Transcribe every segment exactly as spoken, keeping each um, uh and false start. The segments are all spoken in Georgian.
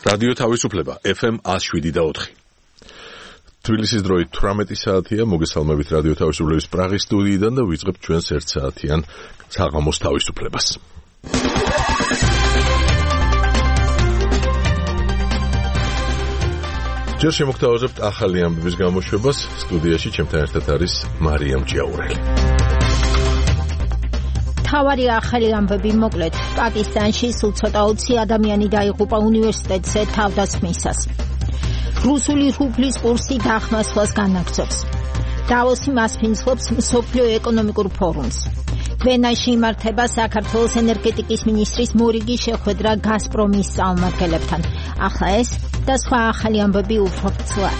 რადიო თავისუფლება ეფ ემ one oh seven და four. თბილისის დროით eighteen საათია, მოგესალმებით რადიო თავისუფლების პრაღის სტუდიიდან და ვიწყებთ ჩვენს ერთ საათიან საღამოს თავისუფლებას. ჯერ შემოგთავაზებთ ახალი ამბების გამოშვებას, სტუდიაში ჩემთან ერთად არის მარიამ ჭიაურელი. თავარი ახალი ამბები მოკლედ. პაკისტანში სულ ცოტა ოცი ადამიანი დაიღუპა უნივერსიტეტზე თავდასხმისას. რუსული რუბლის კურსი დახმასვლას განაგრძობს. დავოსი მასპინძლობს მსოფლიო ეკონომიკურ ფორუმს. ვენაში იმართება საქართველოს ენერგეტიკის მინისტრის მორიგი შეხვედრა გაზპრომის წარმომადგენლებთან. ახლა ეს და სხვა ახალი ამბები უფრო ცუდად.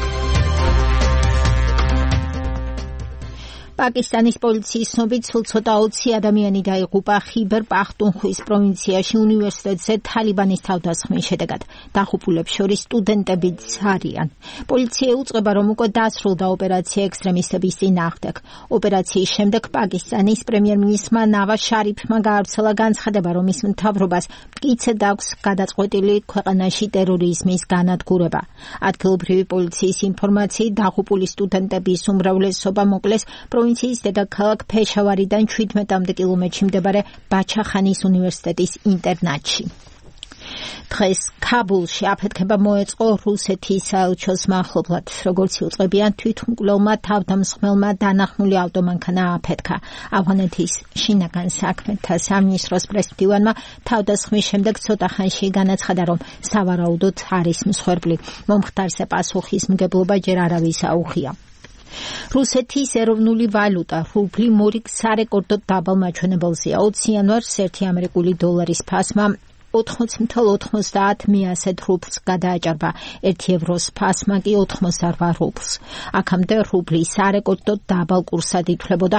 პაკისტანის პოლიციის ცნობით სულ ცოტა ოცი ადამიანი დაიღუპა ხიბერ პახტუნხვის პროვინციაში უნივერსიტეტზე თალიბანის თავდასხმის შედეგად. დაღუპულებს შორის სტუდენტებიც არიან. პოლიცია უწყება, რომ უკვე დასრულდა ოპერაცია ექსტრემისტების წინააღმდეგ. ოპერაციის შემდეგ პაკისტანის პრემიერ-მინისტრმა ნავაზ შარიფმა გაავრცელა განცხადება, რომ ის მთავრობას მტკიცედ აქვს გადაწყვეტილი ქვეყანაში ტერორიზმის განადგურება. ადგილობრივი პოლიციის ინფორმაციით დაღუპული სტუდენტების უმრავლესობა მოკლეს პროვინციის დედაქალაქ ფეშავარიდან seventeen კილომეტრში მდებარე ბაჩახანის უნივერსიტეტის ინტერნატში. დღეს ქაბულში აფეთქება მოეწყო რუსეთის საელჩოს მახლობლად. როგორც იუწყებიან, თვითმკვლელმა თავდამსხმელმა დანახმული ავტომანქანა აფეთქა. ავღანეთის შინაგან საქმეთა სამინისტროს პრესმდივანმა თავდასხმის შემდეგ ცოტა ხანში განაცხადა, რომ სავარაუდოდ არის მსხვერპლი. მომხდარზე პასუხისმგებლობა ჯერ არავის აუღია. რუსეთის ეროვნული ვალუტა რუბლი მორიგ სარეკორდოდ დაბალ მაჩვენებელზეა. ოცი იანვარს ერთი ამერიკული დოლარის ფასმა ოთხმოცდაათი რუბლს გადააჭარბა, ერთი ევროს ფასმა კი ოცდაოთხ რუბლს. აქამდე რუბლი სარეკორდოდ დაბალ კურსად ითვლებოდა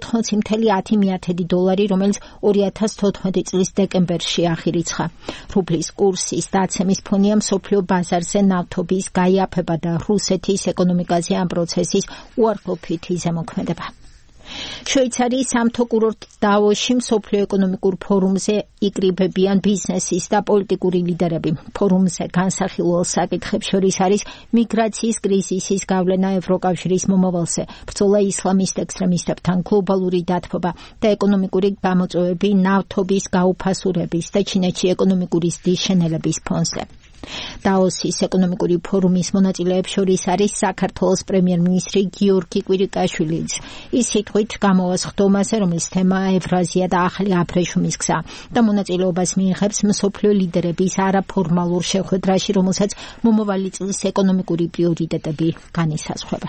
ოცდაათი დოლარი, რომელიც ორი ათას თოთხმეტი წლის დეკემბერში აღირიცხა. რუბლის კურსის დაცემის ფონია მსოფლიო ბაზარზე ნავთობის გაიაფება და რუსეთის ეკონომიკაზე ამ პროცესის უარყოფითი ზემოქმედება. შვეიცარიის სამთო კურორტ დავოსში მსოფლიო ეკონომიკურ ფორუმზე იკრიბებიან ბიზნესის და პოლიტიკური ლიდერები. ფორუმზე განსახილველ საკითხებს შორის არის მიგრაციის კრიზისის გავლენა ევროკავშირის მომავალზე, ბრძოლა ისლამისტ ექსტრემისტებთან, გლობალური დათბობა და ეკონომიკური გამოწვევები ნავთობის გაუფასურების და ჩინეთში ეკონომიკური ზრდის შენელების ფონზე. დაოსის ეკონომიკური ფორუმის მონაწილეებს შორის არის საქართველოს პრემიერ-მინისტრი გიორგი კვირიკაშვილიც. ის სიტყვით გამოვა სხდომაზე, რომლის თემაა ევრაზია და ახალი აბრეშუმის გზა და მონაწილეობას მიიღებს მსოფლიო ლიდერების არაფორმალურ შეხვედრაში, რომელსაც მომავალი წლის ეკონომიკური პრიორიტეტები განისაზღვრება.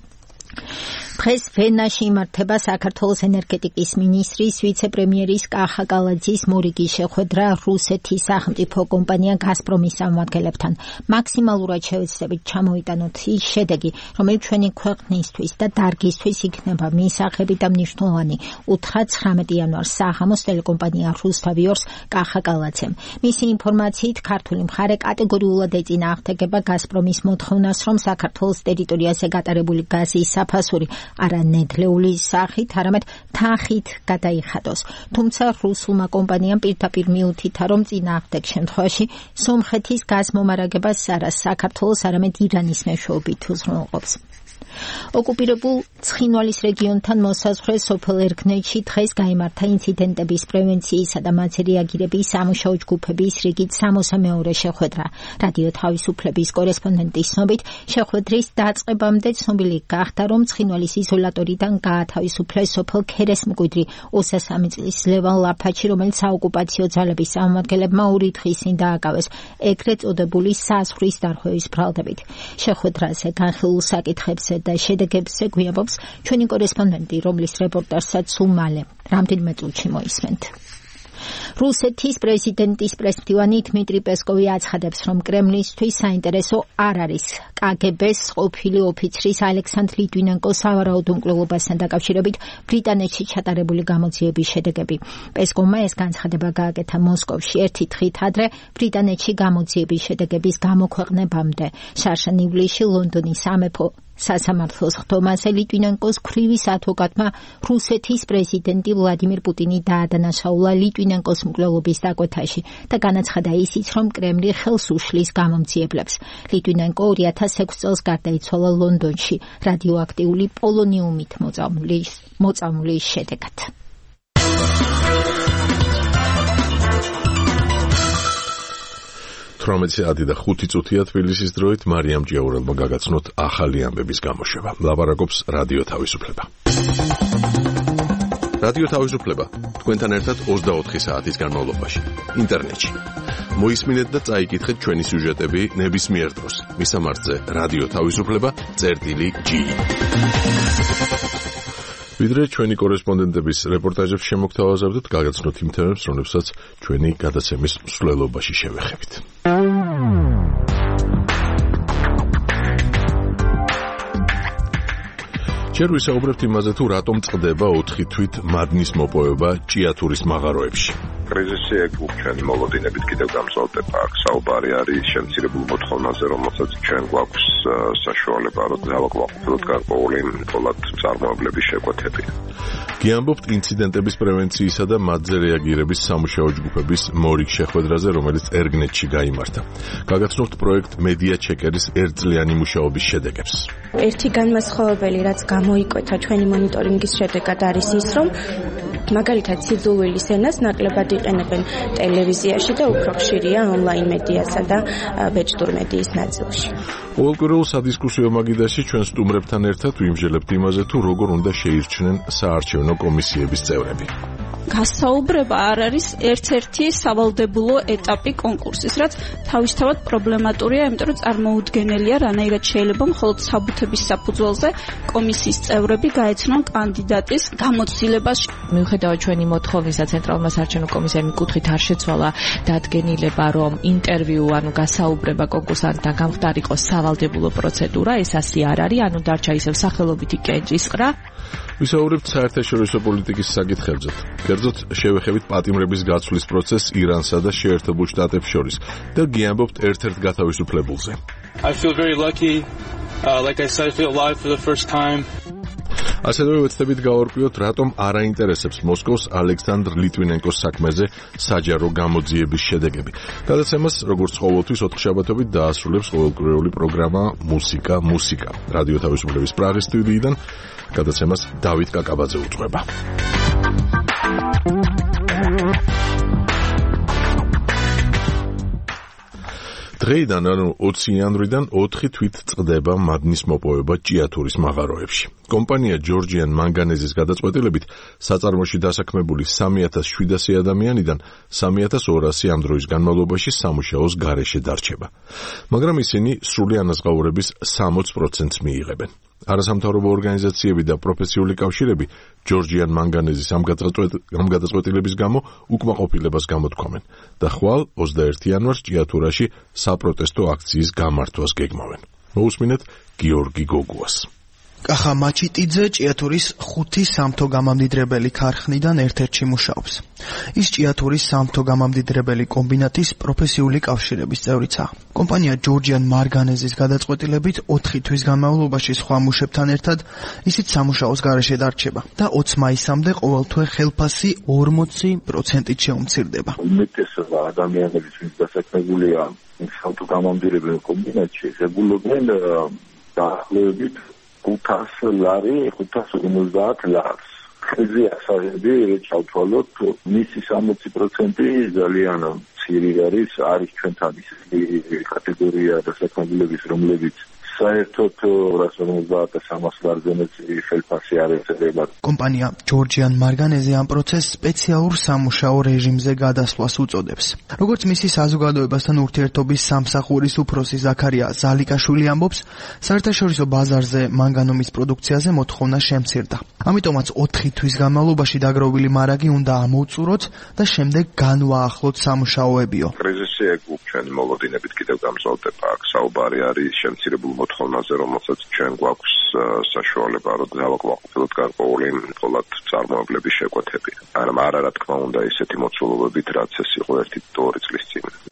დღეს ვენაში იმართება საქართველოს ენერგეტიკის მინისტრის ვიცე-პრემიერის კახა კალაძის მორიგი შეხვედრა რუსეთის სახელმწიფო კომპანია გაზპრომის წარმომადგენლებთან. მაქსიმალურად შევეცდებით ჩამოიტანოთ ის შედეგი, რომელიც ჩვენი ქვეყნისთვის და დარგისთვის იქნება მისაღები და მნიშვნელოვანი, უთხრა ცხრამეტი იანვარს საღამოს ტელეკომპანია რუსთავიორს კახა კალაძემ. მისი ინფორმაციით, ქართული მხარე კატეგორიულად ეწინააღმდეგება გაზპრომის მოთხოვნას, რომ საქართველოს ტერიტორიაზე გატარებული გაზის საფასური არა ნედლეული სახით, არამედ თანხით გადაიხადოს. თუმცა რუსულმა კომპანიამ პირდაპირ მიუთითა, რომ წინააღმდეგ შემთხვევაში სომხეთის გაზმომარაგებას არა საქართველოს, არამედ ირანის მეშვეობით უზრუნველყოფს. ოკუპირებულ ცხინვალის რეგიონთან მოსაზღვრე სოფელ ერგნეჯში დღეს გაიმართა ინციდენტების პრევენციისა და მათზე რეაგირების სამუშაო ჯგუფების რიგით სამოცდამეორე შეხვედრა. რადიო თავისუფლების კორესპონდენტის ცნობით, შეხვედრის დაწყებამდე ცნობილი გახდა, რომ ცხინვალის იზოლატორიდან გაათავისუფლეს სოფელ ქერესმკვიდრი ოცდასამი წლის ლევან ლაფაჩი, რომელიც საოკუპაციო ძალების წარმომადგენლებმა ორი დღის წინ დააკავეს ეგრეთ წოდებული საზღვრის დარღვევის ბრალდებით. შეხვედრაზე განხილულ საკითხებზე და შედეგებზე გვიაბობს ჩვენი კორესპონდენტი, რომლის რეპორტაჟსაც სულ მალე რამდენიმე წუთში მოისმენთ. რუსეთის პრეზიდენტის პრესმდივანი დმიტრი პესკოვი აცხადებს, რომ კრემლისთვის საინტერესო არ არის კაგებეს ყოფილი ოფიცრის ალექსანდრ ლიტვინენკოს სავარაუდო მკვლელობასთან დაკავშირებით ბრიტანეთში ჩატარებული გამოძიების შედეგები. პესკოვმა ეს განცხადება გააკეთა მოსკოვში ერთი დღით ადრე ბრიტანეთში გამოძიების შედეგების გამოქვეყნებამდე. შარშან ივლისში ლონდონის სამეფო სასამართლოს ხდომაზე ლიტვინენკოს ქლივის ადვოკატმა რუსეთის პრეზიდენტი ვლადიმირ პუტინი დაადანაშაულა ლიტვინენკოს მკვლელობის დაკვეთაში და განაცხადა ისიც, რომ კრემლი ხელს უშლის გამომძიებლებს. ლიტვინენკო ორი ათას ექვსი წელს გარდაიცვალა ლონდონში რადიოაქტიული პოლონიუმით მოწამვლის შედეგად. თვრამეტი საათი და ხუთი წუთია თბილისის დროით მარიამ ჭიაურელმა გაგაცნოთ ახალი ამბების გამოშვება. ლაპარაკობს რადიო თავისუფლება. რადიო თავისუფლება თქვენთან ერთად ოცდაოთხი საათის განმავლობაში ინტერნეტში. მოისმინეთ და წაიკითხეთ ჩვენი სიუჟეტები ნებისმიერ დროს. მისამართზე რადიო თავისუფლება წერტილი ჯი. ვიდრე ჩვენი კორესპონდენტების რეპორტაჟებს შემოგთავაზებდით, გაგაცნოთ იმ თემებს, რომლებსაც ჩვენი გადაცემის მსვლელობაში შევეხებით. ჯერ ვისაუბრებთ იმაზე, თუ რატომ წყდება ოთხი თვით მადნის მოპოვება ჭიათურის მაღაროებში. კრიზისი ეკუp ჩვენი მოლოდინებით კიდევ გამწვავდება. აქ საუბარი არის შემცირებულ მოთხოვნაზე, რომელსაც ჩვენ გვაქვს საშუალება, რომ დავაკვირდეთ გარკვეული მხოლოდ წარმოებლების შეკვეთები. გიამბობთ ინციდენტების პრევენციისა და მათზე რეაგირების სამუშაო ჯგუფების მორიგ შეხვედრაზე, რომელიც ერგნეტში გაიმართა. გაგაცნობთ პროექტ მედია ჩეკერის ერთწლიანი მუშაობის შედეგებს. ერთი განმასხვავებელი, რაც გამოიკვეთა ჩვენი მონიტორინგის შედეგად არის ის, რომ მაგალითად სიძულვილის ენას ნაკლებად იყენებენ ტელევიზიაში და უფრო ხშირია ონლაინ მედიასა და ბეჭდურ მედიის ნაწილში. ყოველკვირეულ სადისკუსიო მაგიდაში ჩვენ სტუმრებთან ერთად ვიმსჯელებთ იმაზე, თუ როგორ უნდა შეირჩნენ საარჩევნო კომისიების წევრები. გასაუბრება არ არის ერთ-ერთი სავალდებულო ეტაპი კონკურსის, რაც თავისთავად პრობლემატურია, იმიტომ რომ წარმოუდგენელია, რანაირად შეიძლება მხოლოდ საბუთების საფუძველზე კომისიის წევრები გაეცნონ კანდიდატის გამოცდილებას. მიუხედავად ჩვენი მოთხოვნისა, ცენტრალურმა საარჩევნო კომისიამ კუთხით არ შეცვალა დადგენილება, რომ ინტერვიუ, ანუ გასაუბრება კონკურსანტთან გამხდარიყო სავალდებულო პროცედურა, ეს ასე არ არის, ანუ დარჩა ისევ სახელობითი კენჭისყრა. ვისაუბრებთ საერთაშორისო პოლიტიკის საკითხებზე. კერძოდ შევეხებით პატიმრების გაცვლის პროცესს ირანსა და შეერთებულ შტატებს შორის და გიამბობთ ერთ-ერთ გათავისუფლებულზე. I feel very lucky. Uh, like I said, I feel alive for the first time. ასევე ვეცდებით გავარკვიოთ, რატომ არ აინტერესებს მოსკოვს ალექსანდრ ლიტვინენკოს საქმეზე საჯარო გამოძიების შედეგები. გადაცემას, როგორც ყოველთვის, ოთხშაბათობით დაასრულებს ყოველკვირეული პროგრამა მუსიკა, მუსიკა. რადიო თავისუფლების პრაღის სტუდიიდან გადაცემას დავით კაკაბაძე უძღვება. დღეიდან, ანუ ოცი იანვრიდან ოთხი თვით წყდება მადნის მოპოვება ჭიათურის მაღაროებში. კომპანია ჯორჯიან მანგანეზის გადაწყვეტილებით საწარმოში დასაქმებული სამი ათას შვიდასი ადამიანიდან სამი ათას ორასი ამ დროის განმავლობაში სამუშაოს გარეშე დარჩება. მაგრამ ისინი სრული ანაზღაურების სამოცს პროცენტს მიიღებენ. არასამთავრობო ორგანიზაციები და პროფესიული კავშირები ჯორჯიან მანგანეზის ამ გადაწყვეტილების გამო უკმაყოფილებას გამოთქვამენ და ხვალ ოცდაერთი იანვარს ჭიათურაში საპროტესტო აქციის გამართვას გეგმავენ. მოусმინეთ გიორგი გოგუას. კახა მაჩიტიძე ჭიათურის ხუთი სამთო გამამდიდრებელი ქარხნიდან ერთ-ერთში მუშაობს. ის ჭიათურის სამთო გამამდიდრებელი კომბინატის პროფესიული კავშირების წევრიცაა. კომპანია ჯორჯიან მარგანეზის გადაწყვეტილებით ოთხი თვის განმავლობაში სხვა მუშებთან ერთად ისიც სამუშაოს გარეშე დარჩება და ოცი მაისამდე ყოველთვე ხელფასი ორმოცი პროცენტით შეუმცირდება. უმეტესობა ადამიანების, ვინც დასაქმებულია სამთო გამამდიდრებელ კომბინატში, ზებულობენ დაახლოებით ხუთას ლარი, ხუთას ორმოცდაათ ლარს. ხეზე ასაღები ჩავთვალოთ, მისი სამოცი პროცენტი ძალიან მცირე არის, არის ჩვენთან ის კატეგორია დასაქმებულების, რომლებიც საერთოდ ორას ორმოცდაათ და სამას ლარზე მეტი ხელფასი არ ეწევა. კომპანია ჯორჯიან მარგანეზი ამ პროცესს სპეციალურ სამუშაო რეჟიმზე გადასვლას უწოდებს. როგორც მისი საზოგადოებასთან ურთიერთობის სამსახურის უფროსი ზაქარია ზალიკაშვილი ამბობს, საერთაშორისო ბაზარზე მანგანუმის პროდუქციაზე მოთხოვნა შემცირდა. ამიტომაც ოთხი თვის განმავლობაში დაგროვილი მარაგი უნდა ამოვწუროთ და შემდეგ განვაახლოთ სამუშაოებიო. კრიზისი ეკუp ჩვენი მოლოდინებით კიდევ გამწვავდება. აქ საუბარი არის შემცირებულ მოთხოვნაზე, რომელსაც ჩვენ გვაქვს საშუალება, რომ დავაკვირდეთ გარკვეული მხოლოდ წარმოებლების შეკვეთები. არა, არა, რა თქმა უნდა, ისეთი მოცულობებით, რაც ეს იყო ერთი ორი წლის წინ.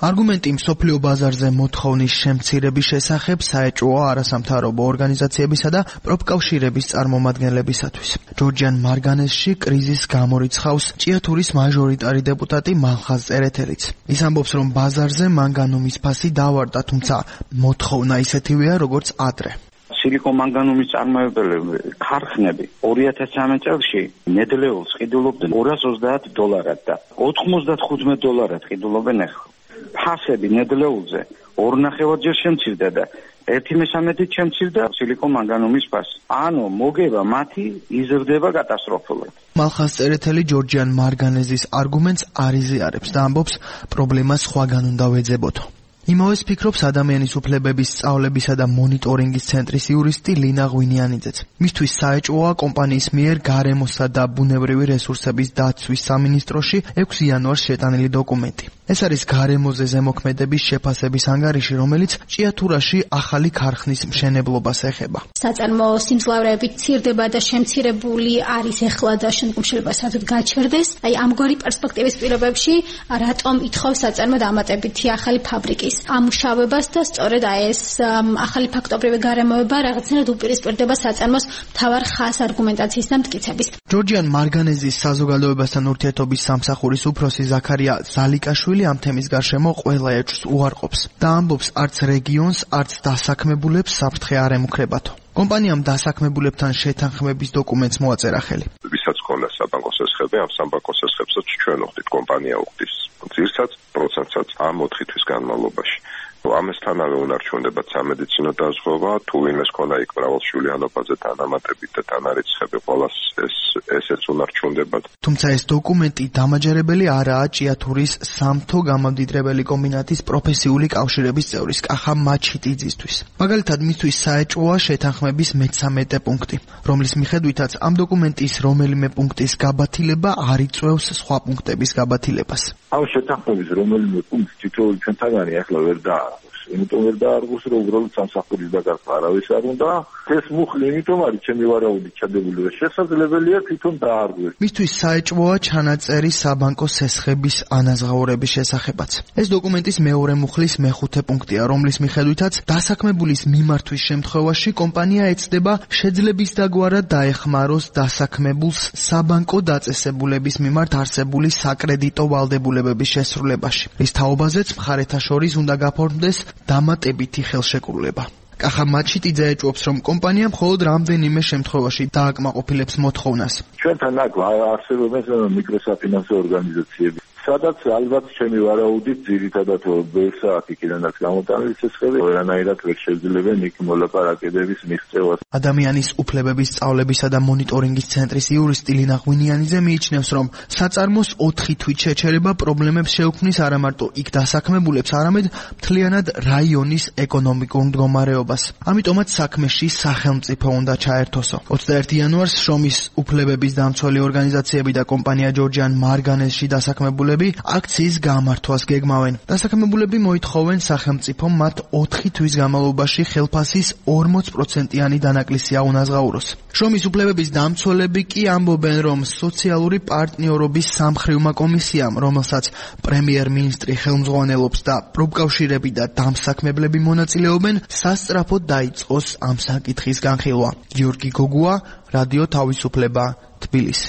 Argumენტი მსოფლიო ბაზარზე მოთხოვნის შემცირების შესახებ საეჭვოა არასამთავრობო ორგანიზაციებისა და პროფკავშირების წარმომადგენლებისათვის. ჯორჯიან მარგანეზში კრიზისს გამორიცხავს ჭიათურის მაჟორიტარი დეპუტატი მალხაზ წერეთელიც. ის ამბობს, რომ ბაზარზე მანგანუმის ფასი დავარდა, თუმცა მოთხოვნა ისეთივეა, როგორც ადრე. სილიკომანგანუმის წარმოებელები ქარხნები ორი ათას სამი წელში ნედლეულს ყიდულობდნენ ორას ოცდაათ დოლარად და ოთხმოცდახუთ დოლარად ყიდულობენ ახლა. ფასები ნედლეულზე ორნახევარჯერ შემცირდა და ერთი მესამედით შემცირდა სილიკომანგანუმის ფასი. ანუ მოგება მათი იზრდება კატასტროფულად. მალხაზ წერეთელი ჯორჯიან მარგანეზის არგუმენტს არ იზიარებს და ამბობს, პრობლემა სხვაგან უნდა ვეძებოდო. იმავეს ფიქრობს ადამიანის უფლებების სწავლებისა და მონიტორინგის ცენტრის იურისტი ლინა ღვინიანიძეც. მისთვის საეჭვოა კომპანიის მიერ გარემოსა და ბუნებრივი რესურსების დაცვის სამინისტროში ექვსი იანვარს შეტანილი დოკუმენტი. ეს არის გარემოზე ზემოქმედების შეფასების ანგარიში, რომელიც ჭიათურაში ახალი ქარხნის მშენებლობას ეხება. საწარმოო სიმძლავრეები ცირდება და შემცირებული არის ეხლა და შემდგომ შეიძლება საერთოდ გაჩერდეს. აი ამგვარი პერსპექტივის პირობებში რატომ ითხოვს საწარმო დამატებითი ახალი ფაბრიკის ამუშავებას და სწორედ აი ეს ახალი ფაქტობრივი გარემოება რაღაცნაირად უპირისპირდება საწარმოს მთავარ ხას არგუმენტაციის და მტკიცების. ჯორჯიან მარგანეზის საზოგადოებასთან ურთიერთობის სამსახურის უფროსი ზაქარია ზალიკაშვილი ამ თემის გარშემო ყველა ეჭვს უარყოფს და ამბობს, არც რეგიონს, არც დასაქმებულებს საფრთხე არ ემუქრებათო. კომპანიამ დასაქმებულებთან შეთანხმების დოკუმენტს მოაწერა ხელი. ვისაც ქონდა საბანკო სესხები, ამ საბანკო სესხებსაც ჩვენ ვხდით, კომპანია უხდის ძირსაც პროცენტსაც ამ ოთხი თვის განმავლობაში. ამასთანავე უნარჩუნდებათ სამედიცინო დაზღვევა, თუ ვინმეს ქონდა იქ მრავალშვილიანობაზე დანამატებით და დანარიცხები, ყველას ეს ესეც უნარჩუნდებათ. თუმცა ეს დოკუმენტი დამაჯერებელი არაა ჭიათურის სამთო გამამდიდრებელი კომბინატის პროფესიული კავშირების წევრის კახა მაჩიტიძისთვის. მაგალითად, მისთვის საეჭვოა შეთანხმების მეცამეტე პუნქტი, რომლის მიხედვითაც ამ დოკუმენტის რომელიმე პუნქტის გაბათილება არ იწვევს სხვა პუნქტების გაბათილებას. ამ შეთანხმების რომელიმე პუნქტი თითოეული ჩვენთაგანი ახლა ვერ და იმიტომ ვერ დაარღვევს, რომ უბრალოდ სამსახურის დაკარგვა არავის არ უნდა. ეს მუხლი იმიტომ არის ჩემი ვარაუდით ჩადებული, რომ შესაძლებელია თვითონ დაარღვევს. მისთვის საეჭვოა ჩანაწერი საბანკო სესხების ანაზღაურების შესახებაც. ეს დოკუმენტის მეორე მუხლის მეხუთე პუნქტია, რომლის მიხედვითაც დასაქმებულის მიმართვის შემთხვევაში კომპანია ეცდება შეძლების დაგვარად დაეხმაროს დასაქმებულს საბანკო დაწესებულების მიმართ არსებული საკრედიტო ვალდებულებების შესრულებაში. რის თაობაზეც მხარეთა შორის უნდა გაფორმდეს დამატებითი ხელშეკრულება. კახა მაჩიტიძე ეჭვობს, რომ კომპანია მხოლოდ რამდენიმე შემთხვევაში დააკმაყოფილებს მოთხოვნას. ჩვენთან აქ არსებობენ მიკროსაფინანსო ორგანიზაციები, სადაც ალბათ ჩემი ვარაუდით ძირითადად ბევრსა იქიდანაც გამოტანილი სესხები ვერანაირად ვერ შეძლებენ იქ მოლაპარაკებების მიღწევას. ადამიანის უფლებების სწავლებისა და მონიტორინგის ცენტრის იურისტი ლინა ღვინიანიძე მიიჩნევს, რომ საწარმოს ოთხი თვით შეჩერება პრობლემებს შეუქმნის არა მარტო იქ დასაქმებულებს, არამედ მთლიანად რაიონის ეკონომიკურ მდგომარეობას. ამიტომაც საქმეში სახელმწიფო უნდა ჩაერთოსო. ოცდაერთი იანვარს შრომის უფლებების დამცველი ორგანიზაციები და კომპანია ჯორჯიან მარგანეზში დასაქმებულები აქციის გამართვას გეგმავენ. დასაქმებულები მოითხოვენ სახელმწიფომ მათ ოთხი თვის განმავლობაში ხელფასის ორმოც პროცენტიანი დანაკლისი აუნაზღაუროს. შრომის უფლებების დამცველები კი ამბობენ, რომ სოციალური პარტნიორობის სამხრივმა კომისიამ, რომელსაც პრემიერ-მინისტრი ხელმძღვანელობს და პროფკავშირები და დამსაქმებლები მონაწილეობენ, სასწრაფოდ დაიწყოს ამ საკითხის განხილვა. გიორგი გოგუა, რადიო თავისუფლება, თბილისი.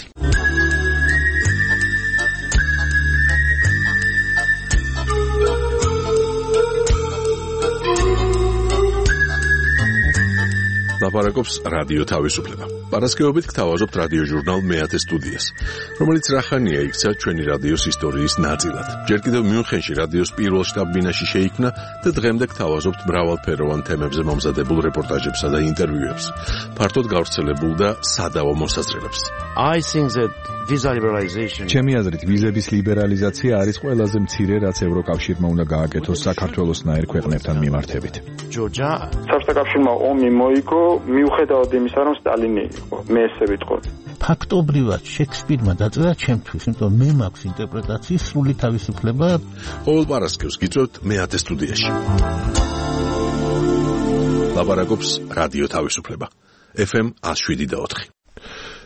ლაპარაკობს რადიო თავისუფლება. პარასკევობით გთავაზობთ რადიო ჟურნალ მეათე სტუდიას, რომელიც რახანია იქცა ჩვენი რადიოს ისტორიის ნაწილად. ჯერ კიდევ მიუნხენში რადიოს პირველ შტაბ-ბინაში შეიქმნა და დღემდე გთავაზობთ მრავალფეროვან თემებზე მომზადებულ რეპორტაჟებსა და ინტერვიუებს, ფართოდ გავრცელებულ და სადავო მოსაზრებებს. I think that visa liberalization ჩემი აზრით ვიზების ლიბერალიზაცია არის ყველაზე მცირე, რაც ევროკავშირმა უნდა გააკეთოს საქართველოსნაირ ქვეყნებთან მიმართებით. ჯორჯა საბჭოთა კავშირმა ომი მოიგო მიუხედავად იმისა, რომ სტალინი იყო. მე ესე ვიტყოდი. ფაქტობრივად შექსპირმა დაწერა ჩემთვის, იმიტომ მე მაქვს ინტერპრეტაციის სრული თავისუფლება. ყოველ პარასკევს გიწევთ მეათე სტუდიაში. ლაპარაკობს რადიო თავისუფლება. ეფ ემ ათს შვიდი და ოთხი.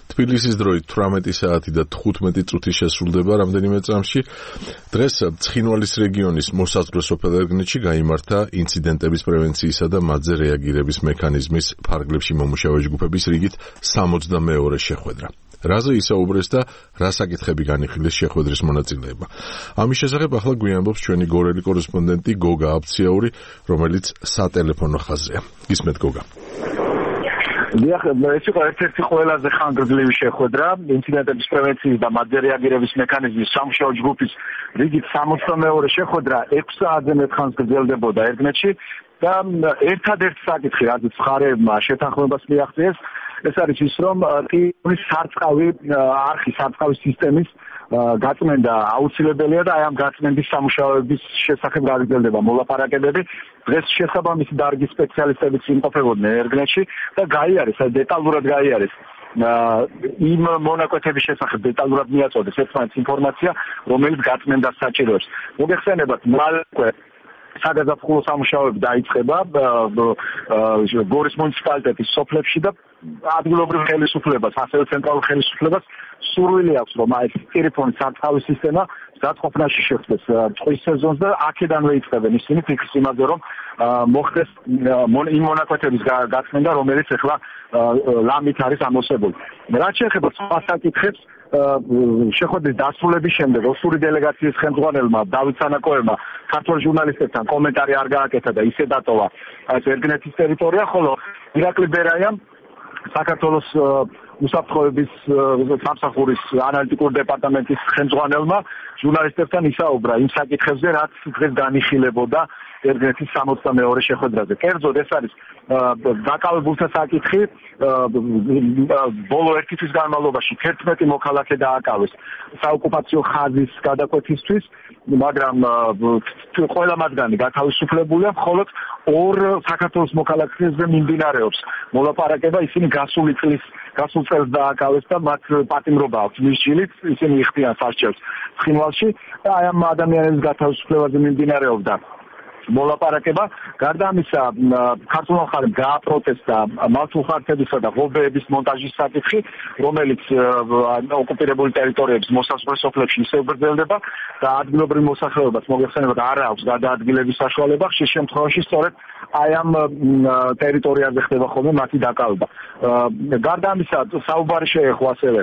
თბილისის დროით თვრამეტი საათი და თხუთმეტი წუთი შესრულდება რამდენიმე წამში. დღეს ცხინვალის რეგიონის მოსაზღვრე სოფელ ერგნეთში გაიმართა ინციდენტების პრევენციისა და მათზე რეაგირების მექანიზმის ფარგლებში მომუშავე ჯგუფების რიგით სამოცდამეორე შეხვედრა. რაზე ისაუბრეს და რა საკითხები განიხილეს შეხვედრის მონაწილეებმა. ამის შესახებ ახლა გვიამბობს ჩვენი გორელი კორესპონდენტი გოგა აბციაური, რომელიც სატელეფონო ხაზია. გისმენთ გოგა. დიახ, ეს იყო ერთ-ერთი ყველაზე ხანგრძლივი შეხვედრა ინციდენტების პრევენციის და მათზე რეაგირების მექანიზმის სამუშაო ჯგუფის რიგით სამოცდამეორე შეხვედრა ექვს საათზე მეტ ხანს გრძელდებოდა ერგნეთში და ერთადერთი საკითხი, რაზეც მხარეებმა შეთანხმებას მიაღწიეს, ეს არის ის, რომ ტირონის სარწყავი არხის სარწყავის სისტემის გაწმენდა აუცილებელია და აი ამ გაწმენდის სამუშაოების შესახებ გაგრძელდება მოლაპარაკებები. დღეს შესაბამისი დარგის სპეციალისტებიც იმყოფებოდნენ ერგნეთში და გაიარეს, აი დეტალურად გაიარეს იმ მონაკვეთების შესახებ დეტალურად მიაწოდეს ერთმანეთს ინფორმაცია, რომელიც გაწმენდას საჭიროებს. მოგეხსენებათ, მალე საგაზაფხულო სამუშაოები დაიწყება გორის მუნიციპალიტეტის სოფლებში და ადგილობრივ ხელისუფლებას, ასევე ცენტრალურ ხელისუფლებას სურვილი აქვს, რომ აი ტელეფონის სარწყავი სისტემა გაწყოფნაში შეხვდეს წყვის სეზონს და აქედანვე იწყებენ ისინი ფიქრს იმაზე, რომ მოხდეს იმ მონაკვეთების გაწმენდა, რომელიც ახლა ლამით არის ამოსებული. რაც შეეხება სხვა საკითხებს, შეხვედრის დასრულების შემდეგ ოსური დელეგაციის ხელმძღვანელმა დავით სანაკოევმა ქართველ ჟურნალისტებთან კომენტარი არ გააკეთა და ისე დატოვა ეს ერგნეთის ტერიტორია, ხოლო ირაკლი ბერაიამ საქართველოს უსაფრთხოების სამსახურის ანალიტიკური დეპარტამენტის ხელმძღვანელმა ჟურნალისტებთან ისაუბრა იმ საკითხებზე, რაც დღეს განიხილებოდა ერგნეთის სამოცდამეორე შეხვედრაზე. კერძოდ ეს არის დაკავებულთა საკითხი, ბოლო ერთი თვის განმავლობაში თერთმეტი მოქალაქე დააკავეს საოკუპაციო ხაზის გადაკვეთისთვის, მაგრამ ყველა მათგანი გათავისუფლებულია, მხოლოდ ორ საქართველოს მოქალაქეზე მიმდინარეობს მოლაპარაკება, ისინი გასული წლის გასულ წელს დააკავეს და მათ პატიმრობა აქვს მის ჯილით, ისინი იხდიან სასჯელს ცხინვალში და აი ამ ადამიანების გათავისუფლებაზე მიმდინარეობდა მოლაპარაკება. გარდა ამისა, ქართულმა მხარემ გააპროტესტა მართლმხარდებისა და ღობეების მონტაჟის საკითხი, რომელიც ოკუპირებული ტერიტორიების მოსაზღვრე სოფლებში ისევ გრძელდება და ადგილობრივ მოსახლეობას მოგეხსენებათ არ აქვს გადაადგილების საშუალება. ხშირ შემთხვევაში სწორედ აი ამ ტერიტორიაზე ხდება ხოლმე მათი დაკავება. გარდა ამისა, საუბარი შეეხო ასევე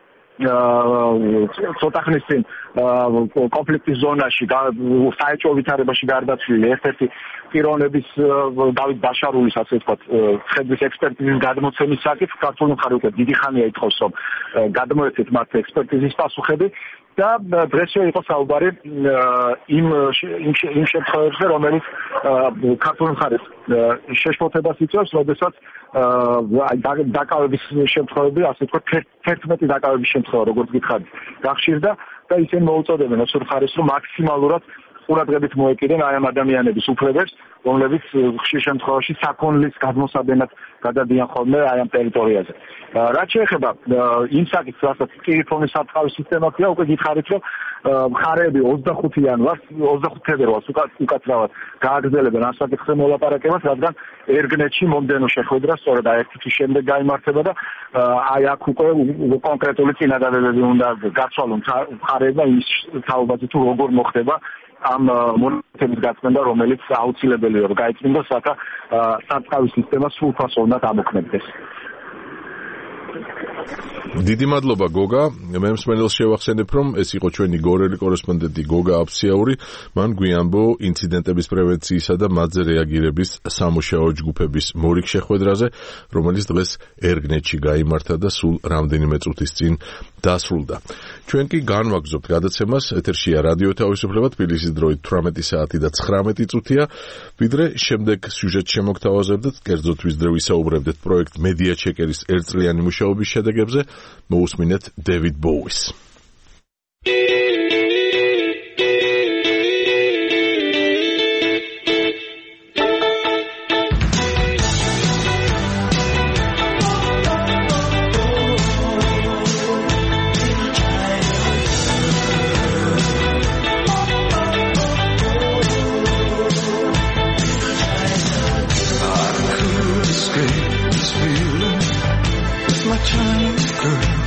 ცოტა ხნის წინ კონფლიქტის ზონაში საეჭვო ვითარებაში გარდაცვლილი ერთ-ერთი პიროვნების დავით ბაშარულის, ასე ვთქვათ, ხედვის ექსპერტიზის გადმოცემის საკითხი ქართული მხარე უკვე დიდი ხანია ითხოვს, რომ გადმოეცეთ მათ ექსპერტიზის პასუხები და დღესვე იყო საუბარი იმ იმ შემთხვევებში, რომელიც ქართული მხარეს შეშფოთებას იწვევს, როდესაც დაკავების შემთხვევები, ასე ვთქვათ, თერთმეტი დაკავების შემთხვევა, როგორც გითხარით, გახშირდა და ისინი მოუწოდებენ ოსურ მხარეს, რომ მაქსიმალურად ყურადღებით მოეკიდენ აი ამ ადამიანების უფლებებს, რომლებიც ხშირ შემთხვევაში საქონლის გადმოსადენად გადადიან ხოლმე აი ამ ტერიტორიაზე. რაც შეეხება იმ საკითხს, რასაც ტელეფონის სარწყავი სისტემა ქვია, უკვე გითხარით, რომ მხარეები ოცდახუთი იანვარს, ოცდახუთი ფებრუარს უკაცრავად გააგრძელებენ ამ საკითხზე მოლაპარაკებას, რადგან ერგნეთში მომდევნო შეხვედრა სწორედ აი ერთი თვის შემდეგ გაიმართება და აი აქ უკვე კონკრეტული წინადადებები უნდა გაცვალონ მხარეებმა იმის თაობაზე, თუ როგორ მოხდება ამ მონეტების გაწმენდა, რომელიც აუცილებელია რომ გაიწმინდოს, რათა სარწყავი სისტემა სრულფასოვნად ამოქმედდეს. დიდი მადლობა გოგა, მე მსმენელს შევახსენებ, რომ ეს იყო ჩვენი გორელი კორესპონდენტი გოგა აბციაური, მან გვიამბო ინციდენტების პრევენციისა და მათზე რეაგირების სამუშაო ჯგუფების მორიგ შეხვედრაზე, რომელიც დღეს ერგნეთში გაიმართა და სულ რამდენიმე წუთის წინ დასრულდა. ჩვენ კი განვაგრძობთ გადაცემას, ეთერშია რადიო თავისუფლება, თბილისის დროით თვრამეტი საათი და ცხრამეტი წუთია, ვიდრე შემდეგ სიუჟეტს შემოგთავაზებდეთ, კერძოდ ვისდრე ვისაუბრებდეთ პროექტ მედია ჩეკერის ერთწლიანი მუშაობის შედეგებზე, მოусმინეთ დევიდ ბოუის. My Chinese girl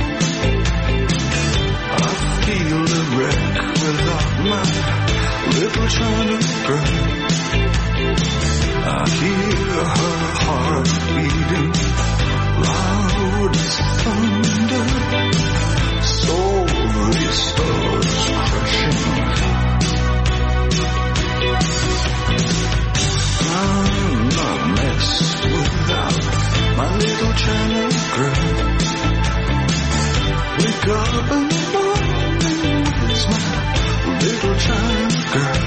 up in the morning is my little China girl.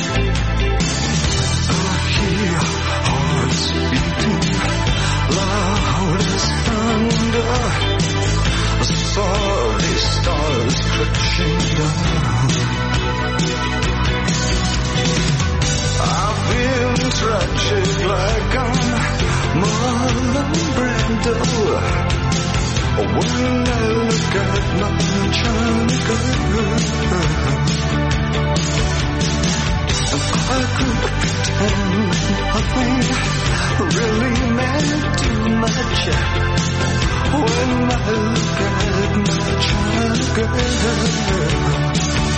I hear hearts beating loud as thunder. I saw these stars crashing down. I've been tragic like I'm Marlon Brando. When I look at my China girl, I could pretend nothing really meant too much. When I look at my China girl.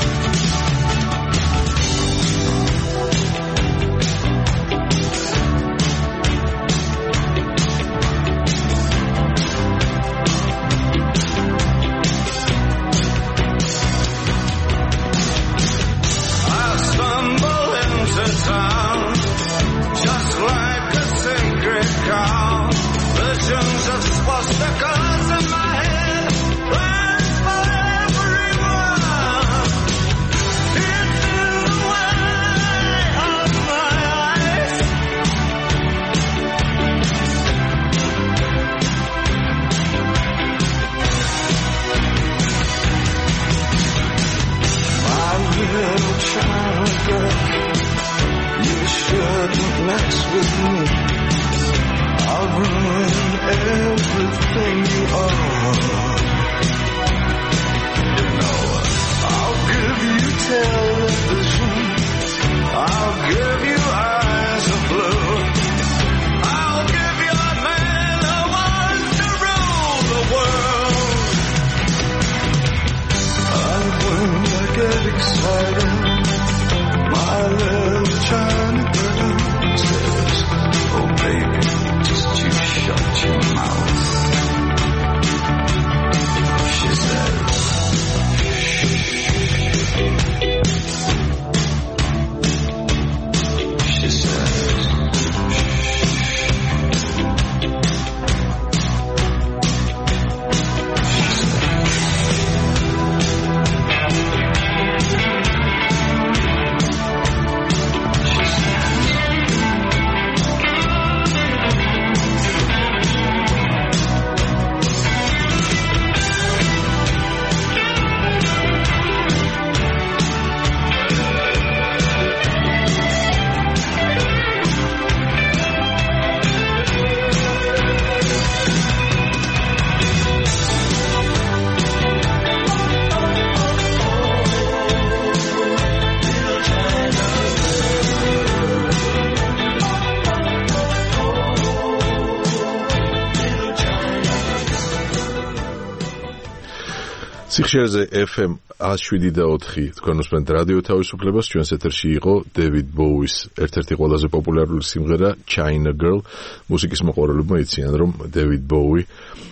სიხშირეზე ეფ ემ one oh seven და four თქვენ უსმენთ რადიო თავისუფლებას, ჩვენს ეთერში იყო დევიდ ბოუის ერთ-ერთი ყველაზე პოპულარული სიმღერა China Girl. მუსიკის მოყვარელებმა იციან, რომ დევიდ ბოუი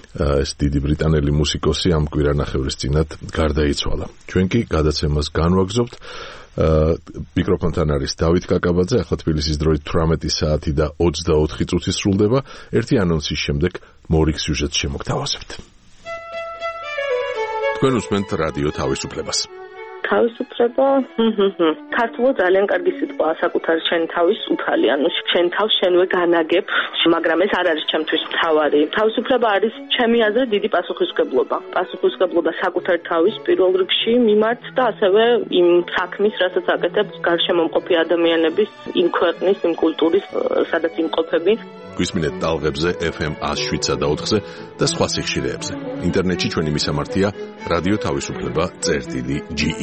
ეს დიდი ბრიტანელი მუსიკოსი ამ კვირანახევრის წინათ გარდაიცვალა. ჩვენ კი გადაცემას განვაგრძობთ. მიკროფონთან არის დავით კაკაბაძე, ახლა თბილისის დროით eighteen საათი და twenty-four წუთი სრულდება. ერთი ანონსის შემდეგ მორიგ სიუჟეტს შემოგთავაზებთ. თქვენ უსმენთ რადიო თავისუფლებას. თავისუფლება, ქართულად ძალიან კარგი სიტყვაა საკუთარი შენი თავის უფალი, ანუ შენ თავს შენვე განაგებ, მაგრამ ეს არ არის ჩემთვის მთავარი. თავისუფლება არის ჩემი აზრით დიდი პასუხისმგებლობა. პასუხისმგებლობა საკუთარი თავის პირველ რიგში მიმართ და ასევე იმ საქმის, რასაც აკეთებს გარშემომყოფი ადამიანების, იმ ქვეყნის, იმ კულტურის, სადაც იმყოფები. გვისმინეთ ტალღებზე ეფ ემ one oh seven და four-ზე და სხვა სიხშირეებზე. ინტერნეტში ჩვენი მისამართია რადიო თავისუფლება წერტილი ჯი ი.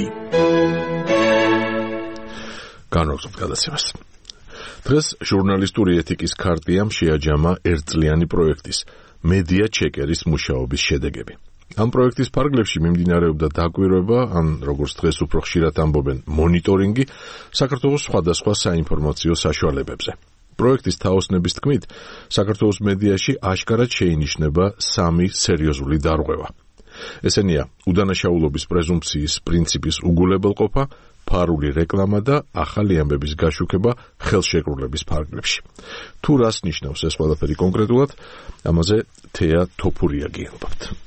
განვაგრძობთ გადაცემას. დღეს ჟურნალისტური ეთიკის ქარტიამ შეაჯამა ერთწლიანი პროექტის მედია ჩეკერის მუშაობის შედეგები. ამ პროექტის ფარგლებში მიმდინარეობდა დაკვირვება, ან როგორც დღეს უფრო ხშირად ამბობენ, მონიტორინგი საქართველოს სხვადასხვა საინფორმაციო საშუალებებზე. პროექტის თაოსნების თქმით, საქართველოს მედიაში აშკარად შეინიშნება სამი სერიოზული დარღვევა. ესენია უდანაშაულობის პრეზუმპციის პრინციპის უგულებელყოფა, ფარული რეკლამა და ახალი ამბების გაშუქება ხელშეკრულების ფარგლებში. თუ რას ნიშნავს ეს ყველაფერი კონკრეტულად, ამაზე თეა თოფურია გიელბავთ.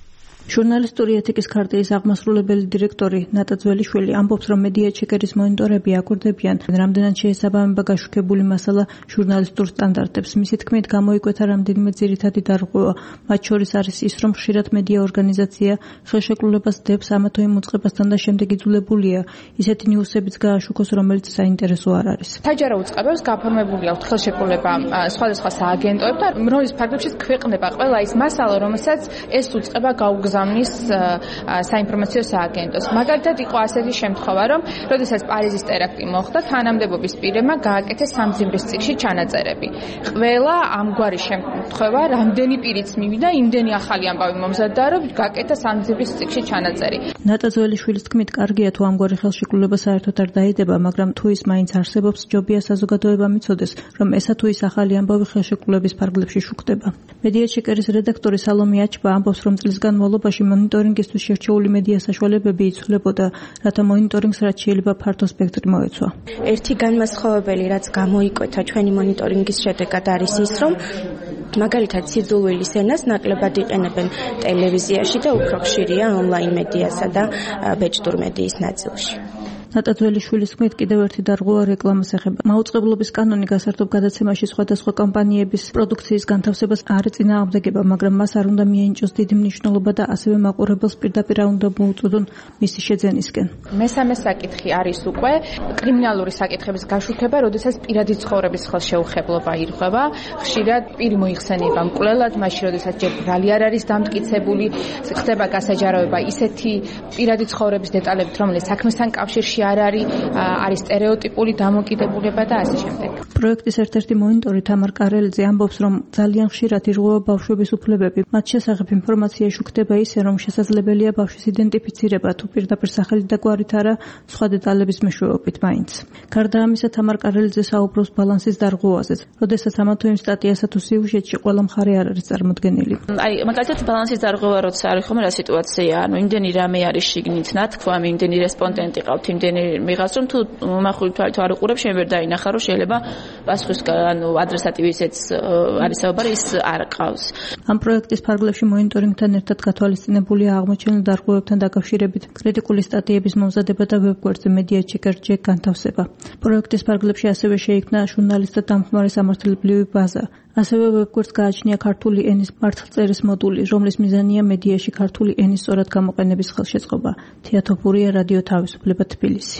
ჟურნალისტური ეთიკის ქარტიის აღმასრულებელი დირექტორი ნატა ძველიშვილი ამბობს, რომ მედია ჩეკერის მონიტორები აკვირდებიან, რამდენად შეესაბამება გაშუქებული მასალა ჟურნალისტურ სტანდარტებს. მისი თქმით, გამოიკვეთა რამდენიმე ძირითადი დარღვევა. მათ შორის არის ის, რომ ხშირად მედია ორგანიზაცია ხელშეკრულებას დებს ამა თუ იმ უწყებასთან და შემდეგ იძულებულია ისეთი ნიუსებიც გააშუქოს, რომელიც საინტერესო არ არის. საჯარო უწყებებს გაფორმებული აქვს ხელშეკრულება სხვადასხვა სააგენტოებთან, რომლის ფარგლებშიც ქვეყნდება ყველა ის მასალა, რომელსაც ეს უწყება გაუგზავნის საინფორმაციო სააგენტოს. მაგალითად, იყო ასეთი შემთხვევა, რომ როდესაც პარიზის ტერაქტი მოხდა, თანამდებობის პირებმა გააკეთეს სამძიმრის წიგნში ჩანაწერები. ყველა ამგვარი შემთხვევა, რამდენი პირიც მივიდა, იმდენი ახალი ამბავი მომზადდა, რომ გააკეთა სამძიმრის წიგნში ჩანაწერი. ნატა ძველიშვილის თქმით, კარგია თუ ამგვარი ხელშეკრულება საერთოდ არ დაიდება, მაგრამ თუ ის მაინც არსებობს, ჯობია საზოგადოებამ იცოდეს, რომ ესა თუ ის ახალი ამბავი ხელშეკრულების ფარგლებში შუქდება. მედია ჩეკერის რედაქტორი სალომე აჩბა ამბობს, რომ წლის განმავლობაში მონიტორინგისთვის შერჩეული მედია საშუალებები იცვლებოდა, რათა მონიტორინგს რაც შეიძლება ფართო სპექტრი მოეცვა. ერთი განმასხვავებელი, რაც გამოიკვეთა ჩვენი მონიტორინგის შედეგად არის ის, რომ მაგალითად სიძულვილის ენას ნაკლებად იყენებენ ტელევიზიაში და უფრო ხშირია ონლაინ მედიასა და ბეჭდურ მედიის ნაწილში. ნატა ძველიშვილის თქმით, კიდევ ერთი დარღვევა რეკლამას ეხება. მაუწყებლობის კანონი გასართობ გადაცემაში სხვადასხვა კომპანიების პროდუქციის განთავსებას არ ეწინააღმდეგება, მაგრამ მას არ უნდა მიენიჭოს დიდი მნიშვნელობა და ასევე მაყურებელს პირდაპირ არ უნდა მოუწოდონ მისი შეძენისკენ. მესამე საკითხი არის უკვე კრიმინალური საკითხების გაშუქება, როდესაც პირადი ცხოვრების ხელშეუხებლობა ირღვევა. ხშირად პირი მოიხსენება მკვლელად, მაშინ როდესაც ჯერ ბრალი არ არის დამტკიცებული, ხდება გასაჯაროება ისეთი პირადი ცხოვრების დეტალებით, რომელიც საქმესთან კავშირში არ არის, არის სტერეოტიპული დამოკიდებულება და ასე შემდეგ. პროექტის ერთ-ერთი მონიტორი თამარ კარელიძე ამბობს, რომ ძალიან ხშირად ირღვევა ბავშვების უფლებები. მათ შესახებ ინფორმაცია შუქდება ისე, რომ შესაძლებელია ბავშვის იდენტიფიცირება, თუ პირდაპირ სახელით და გვარით არა, სხვა დეტალების მეშვეობით მაინც. გარდა ამისა, თამარ კარელიძე საუბრობს ბალანსის დარღვევაზე, როდესაც ამა თუ იმ სტატიასა თუ სიუჟეტში ყველა მხარე არ არის წარმოდგენილი. აი, მაგალითად ბალანსის დარღვევა როცა არის ხომ რა სიტუაცია, ანუ იმდენი რამე არის შიგნით ნათქვამი, იმდენი რესპონდენტი ყავთ, იმდენი მიღავს, რომ თუ მახული თვალით არ უყურებ, შეიძლება დაინახა, რომ შეიძლება პასუხის ანუ ადრესატი ვისაც არის საუბარი, ის არ ყავს. ამ პროექტის ფარგლებში მონიტორინგთან ერთად გათვალისწინებულია აღმოჩენილ დარღვევებთან დაკავშირებით კრიტიკული სტატიების მომზადება და ვებგვერდზე მედია ჩეკერ ჯეკ განთავსება. პროექტის ფარგლებში ასევე შეიქმნა ჟურნალისტთა დამხმარე სამართლებრივი ბაზა. ასევე ვებგვერდს გააჩნია ქართული ენის მართლწერის მოდული, რომლის მიზანია მედიაში ქართული ენის სწორად გამოყენების ხელშეწყობა. თეატოფურია, რადიო თავისუფლება, თბილისი.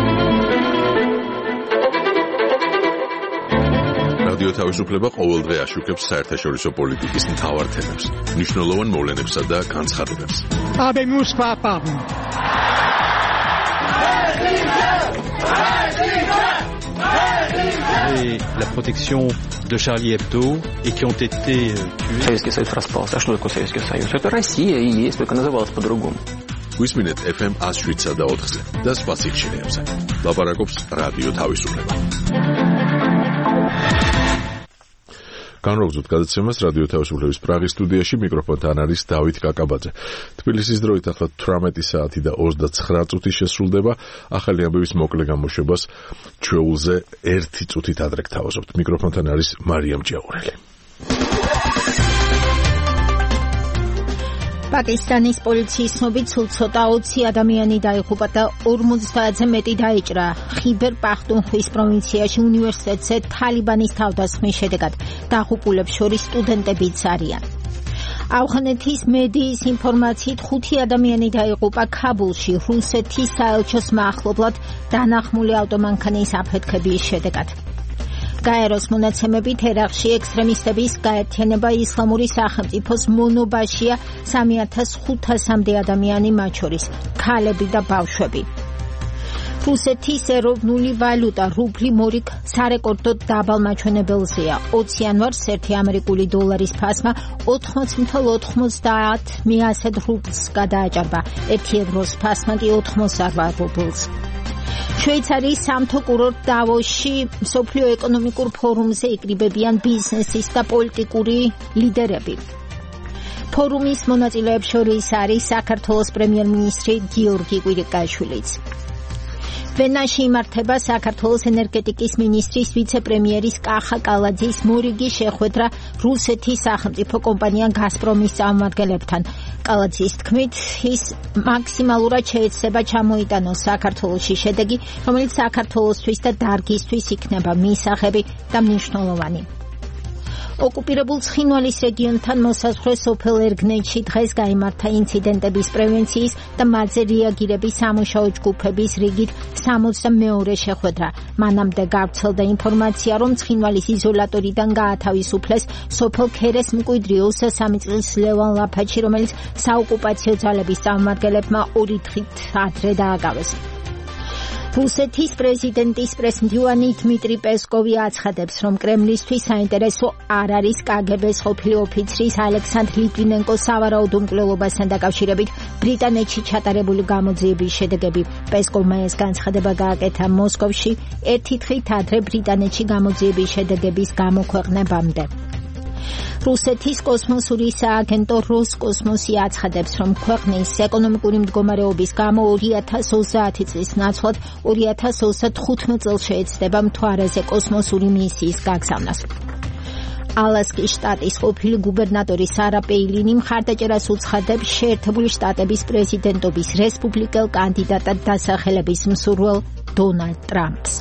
რადიო თავისუფლება ყოველდღე აშუქებს საერთაშორისო პოლიტიკის მთავარ თემებს, მნიშვნელოვან მოვლენებსა და განცხადებებს. Habemus papam. Et la protection de Charlie Hebdo et qui ont été tués. Советский Союз распался. А что такое Советский Союз? Это Россия и есть, только называлась по-другому. გვისმინეთ эф эм one oh seven და ოთხზე და სხვა სიგნალებზე. ლაპარაკობს რადიო თავისუფლება. განროგზოთ გადაცემას რადიო თავისუფლების პრაღის სტუდიაში, მიკროფონთან არის დავით კაკაბაძე. თბილისის დროით ახლა თვრამეტი საათი და ოცდაცხრა წუთი შესრულდება. ახალი ამბების მოკლე გამოშვებას ჩვეულზე ერთი წუთით ადრე გთავაზობთ. მიკროფონთან არის მარიამ ჭიაურელი. პაკისტანის პოლიციის ცნობით სულ ცოტა ოცი ადამიანი დაიღუპა და ორმოცდაათზე მეტი დაიჭრა ხიბერ პახტუნხვის პროვინციაში უნივერსიტეტზე თალიბანის თავდასხმის შედეგად. დაღუპულებს შორის სტუდენტებიც არიან. ავღანეთის მედიის ინფორმაციით ხუთი ადამიანი დაიღუპა ქაბულში რუსეთის საელჩოს მახლობლად დანახმული ავტომანქანის აფეთქების შედეგად. გაეროს მონაცემებით ერაყში ექსტრემისტების გაერთიანება ისლამური სახელმწიფოს მონობაშია სამი ათას ხუთასამდე ადამიანი, მათ შორის ქალები და ბავშვები. რუსეთის ეროვნული ვალუტა რუბლი მორიგ სარეკორდო დაბალ მაჩვენებელზეა. ოცი იანვარს ერთი ამერიკული დოლარის ფასმა ოთხმოცი ოცდაათ მეასად რუბლს გადააჭარბა. ერთი ევროს ფასმა კი ოთხმოცდაოთხ რუბლს. შვეიცარიის სამთო კურორტ დავოსში მსოფლიო ეკონომიკურ ფორუმზე იკრიბებიან ბიზნესის და პოლიტიკური ლიდერები. ფორუმის მონაწილეებს შორის არის საქართველოს პრემიერ-მინისტრი გიორგი კვირიკაშვილიც. ვენაში იმართება საქართველოს ენერგეტიკის მინისტრის ვიცე-პრემიერის კახა კალაძის მორიგი შეხვედრა რუსეთის სახელმწიფო კომპანია გაზპრომის წარმომადგენლებთან. კალაძის თქმით, ის მაქსიმალურად შეეცდება ჩამოიტანოს საქართველოში შედეგი, რომელიც საქართველოსთვის და დარგისთვის იქნება მისაღები და მნიშვნელოვანი. ოკუპირებულ ცხინვალის რეგიონთან მოსაზღვრე სოფელ ერგნეჯში დღეს გაიმართა ინციდენტების პრევენციის და მათზე რეაგირების სამუშაო ჯგუფების რიგით სამოცდამეორე შეხვედრა. მანამდე გავრცელდა ინფორმაცია, რომ ცხინვალის იზოლატორიდან გაათავისუფლეს სოფელ ქერეს მკვიდრიოს სამი წლის ლევან ლაფაჩი, რომელიც საოკუპაციო ძალების წარმომადგენლებმა ორი დღით ადრე დააგავეს. რუსეთის პრეზიდენტის პრესმდივანი დმიტრი პესკოვი აცხადებს, რომ კრემლისთვის საინტერესო არ არის კაგებეს ყოფილი ოფიცრის ალექსანდრ ლიტვინენკოს სავარაუდ უმკვლელობასთან დაკავშირებით ბრიტანეთში ჩატარებული გამოძიების შედეგები. პესკოვმა ეს განცხადება გააკეთა მოსკოვში ერთი დღით ადრე ბრიტანეთში გამოძიების შედეგების გამოქვეყნებამდე. რუსეთის კოსმოსური სააგენტო როსკოსმოსი აცხადებს, რომ ქვეყნის ეკონომიკური მდგომარეობის გამო ორი ათას ოცდაათი წლის ნაცვლად ორი ათას ოცდათხუთმეტ წელს შეეცდება მთვარეზე კოსმოსური მისიის გაგზავნას. ალასკის შტატის ყოფილი გუბერნატორი სარა პეილინი მხარდაჭერას უცხადებს შეერთებული შტატების პრეზიდენტობის რესპუბლიკელ კანდიდატად დასახელების მსურველ დონალდ ტრამპს.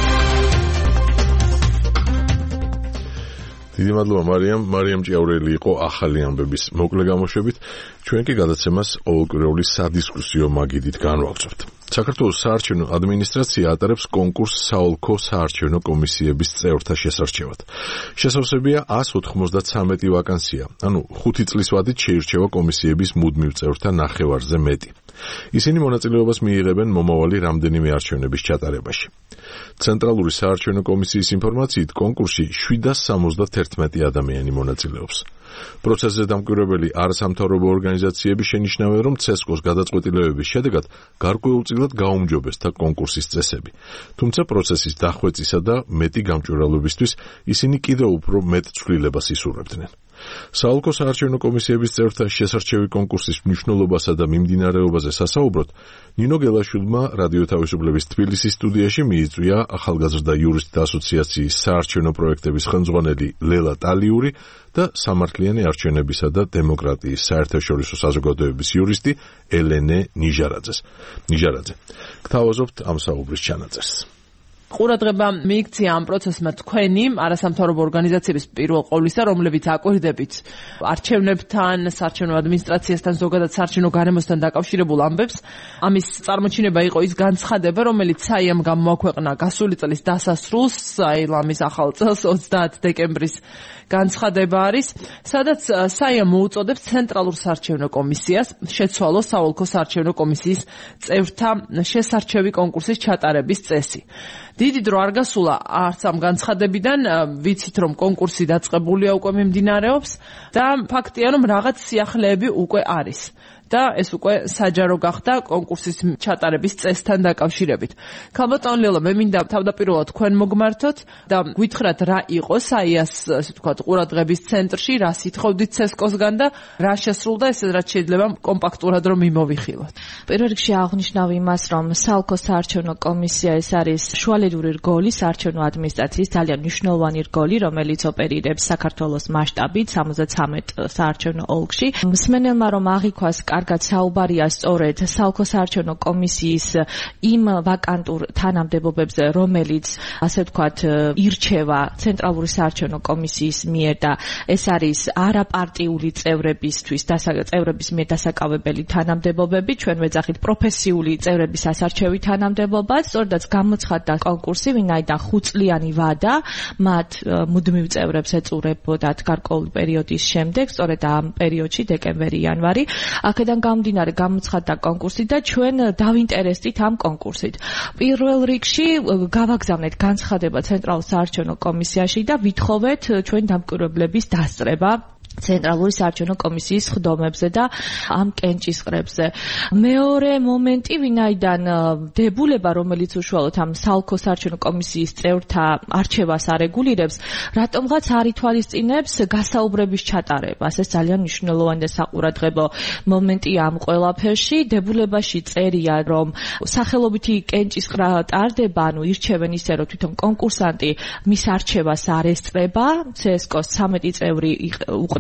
დიდი მადლობა მარიამ. მარიამ ჭიაურელი იყო ახალი ამბების მოკლე გამოშვებით. ჩვენ კი გადაცემას ყოველკვირეული სადისკუსიო მაგიდით განვაგრძობთ. საქართველოს საარჩევნო ადმინისტრაცია ატარებს კონკურსს საოლქო საარჩევნო კომისიების წევრთა შესარჩევად. შესავსებია εκατს ოთხმოცდათრამეტი ვაკანსია, ანუ ხუთი წლის ვადით შეირჩევა კომისიების მუდმივ წევრთა ნახევარზე მეტი. ისინი მონაწილეობას მიიღებენ მომავალი რამდენიმე არჩევნების ჩატარებაში. ცენტრალური საარჩევნო კომისიის ინფორმაციით კონკურსში შვიდას სამოცდათერთმეტი ადამიანი მონაწილეობს. პროცესზე დამკვირვებელი არასამთავრობო ორგანიზაციები შენიშნავენ, რომ ცესკოს გადაწყვეტილებების შედეგად გარკვეულწილად გაუმჯობესდა კონკურსის წესები. თუმცა პროცესის დახვეწისა და მეტი გამჭვირვალობისთვის ისინი კიდევ უფრო მეტ ცვლილებას ისურვებდნენ. საოლქო საარჩევნო კომისიების წევრთა შესარჩევი კონკურსის მნიშვნელობასა და მიმდინარეობაზე სასაუბროდ, ნინო გელაშვილმა რადიო თავისუფლების თბილისის სტუდიაში მიიწვია ახალგაზრდა იურისტთა ასოციაციის საარჩევნო პროექტების ხელმძღვანელი ლელა ტალიური და სამართლიანი არჩევნებისა და დემოკრატიის საერთაშორისო საზოგადოების იურისტი ელენე ნიჟარაძეს. ნიჟარაძე. გთავაზობთ ამ საუბრის ჩანაწერს. ყურადღება მიიქცია ამ პროცესმა თქვენი არასამთავრობო ორგანიზაციების პირველ ყოვლისა, რომლებიც აკვირდებით არჩევნებთან, საარჩევნო ადმინისტრაციასთან, ზოგადად საარჩევნო გარემოსთან დაკავშირებულ ამბებს. ამის წარმოჩინება იყო ის განცხადება, რომელიც საიამ გამოაქვეყნა გასული წლის დასასრულს, აი ლამის ახალ წელს ოცდაათი დეკემბრის განცხადება არის, სადაც საიამ მოუწოდებს ცენტრალურ საარჩევნო კომისიას შეცვალოს საოლქო საარჩევნო კომისიის წევრთა შესარჩევი კონკურსის ჩატარების წესი. დიდი დრო არ გასულა არც ამ განცხადებიდან, ვიცით რომ კონკურსი დაწყებულია უკვე მიმდინარეობს და ფაქტია რომ რაღაც სიახლეები უკვე არის. და ეს უკვე საჯარო გახდა კონკურსის ჩატარების წესთან დაკავშირებით. ქალბატონ ლელა, მე მინდა თავდაპირველად თქვენ მოგმართოთ და გითხრათ რა იყო საიას, ასე ვთქვათ, ყურადღების ცენტრში, რა სითხოვდით ცესკოსგან და რა შესრულდა, ესე რაც შეიძლება კომპაქტურად რომ მიმოვიხილოთ. პირველ რიგში აღნიშნავ იმას, რომ საოლქო საარჩევნო კომისია ეს არის შუალედური რგოლი საარჩევნო ადმინისტრაციის ძალიან მნიშვნელოვანი რგოლი, რომელიც ოპერირებს საქართველოს მასშტაბით სამოცდათრამეტ საარჩევნო ოლქში. მსმენელმა რომ აღიქვას კარგად საუბარია სწორედ საოლქო საარჩევნო კომისიის იმ ვაკანტურ თანამდებობებზე, რომელიც ასე ვთქვათ ირჩევა ცენტრალური საარჩევნო კომისიის მიერ და ეს არის არაპარტიული წევრებისთვის და წევრების მიერ დასაკავებელი თანამდებობები, ჩვენ ვეძახით პროფესიული წევრების ასარჩევი თანამდებობა, სწორედაც გამოცხადდა კონკურსი, ვინაიდან ხუთწლიანი ვადა მათ მუდმივ წევრებს ეწურებოდათ გარკვეული პერიოდის შემდეგ, სწორედ ამ პერიოდში დეკემბერი-იანვარი, აქედან გამომდინარე გამოცხადდა კონკურსი და ჩვენ დავინტერესდით ამ კონკურსით. პირველ რიგში გავაგზავნეთ განცხადება ცენტრალურ საარჩევნო კომისიაში და ვითხოვეთ ჩვენ დამკვირვებლების დასწრება ცენტრალური საარჩევნო კომისიის ხდომებზე და ამ კენჭისყრებზე. მეორე მომენტი, ვინაიდან დებულება, რომელიც უშუალოდ ამ საოლქო საარჩევნო კომისიის წევრთა არჩევას არეგულირებს, რატომღაც არ ითვალისწინებს გასაუბრების ჩატარებას. ეს ძალიან მნიშვნელოვანი და საყურადღებო მომენტია ამ ყველაფერში. დებულებაში წერია, რომ სახელობითი კენჭისყრა ტარდება, ანუ ირჩევენ ისე, რომ თვითონ კონკურსანტი მის არჩევას არ ესწრება, ცესკოს ცამეტი წევრი უყრის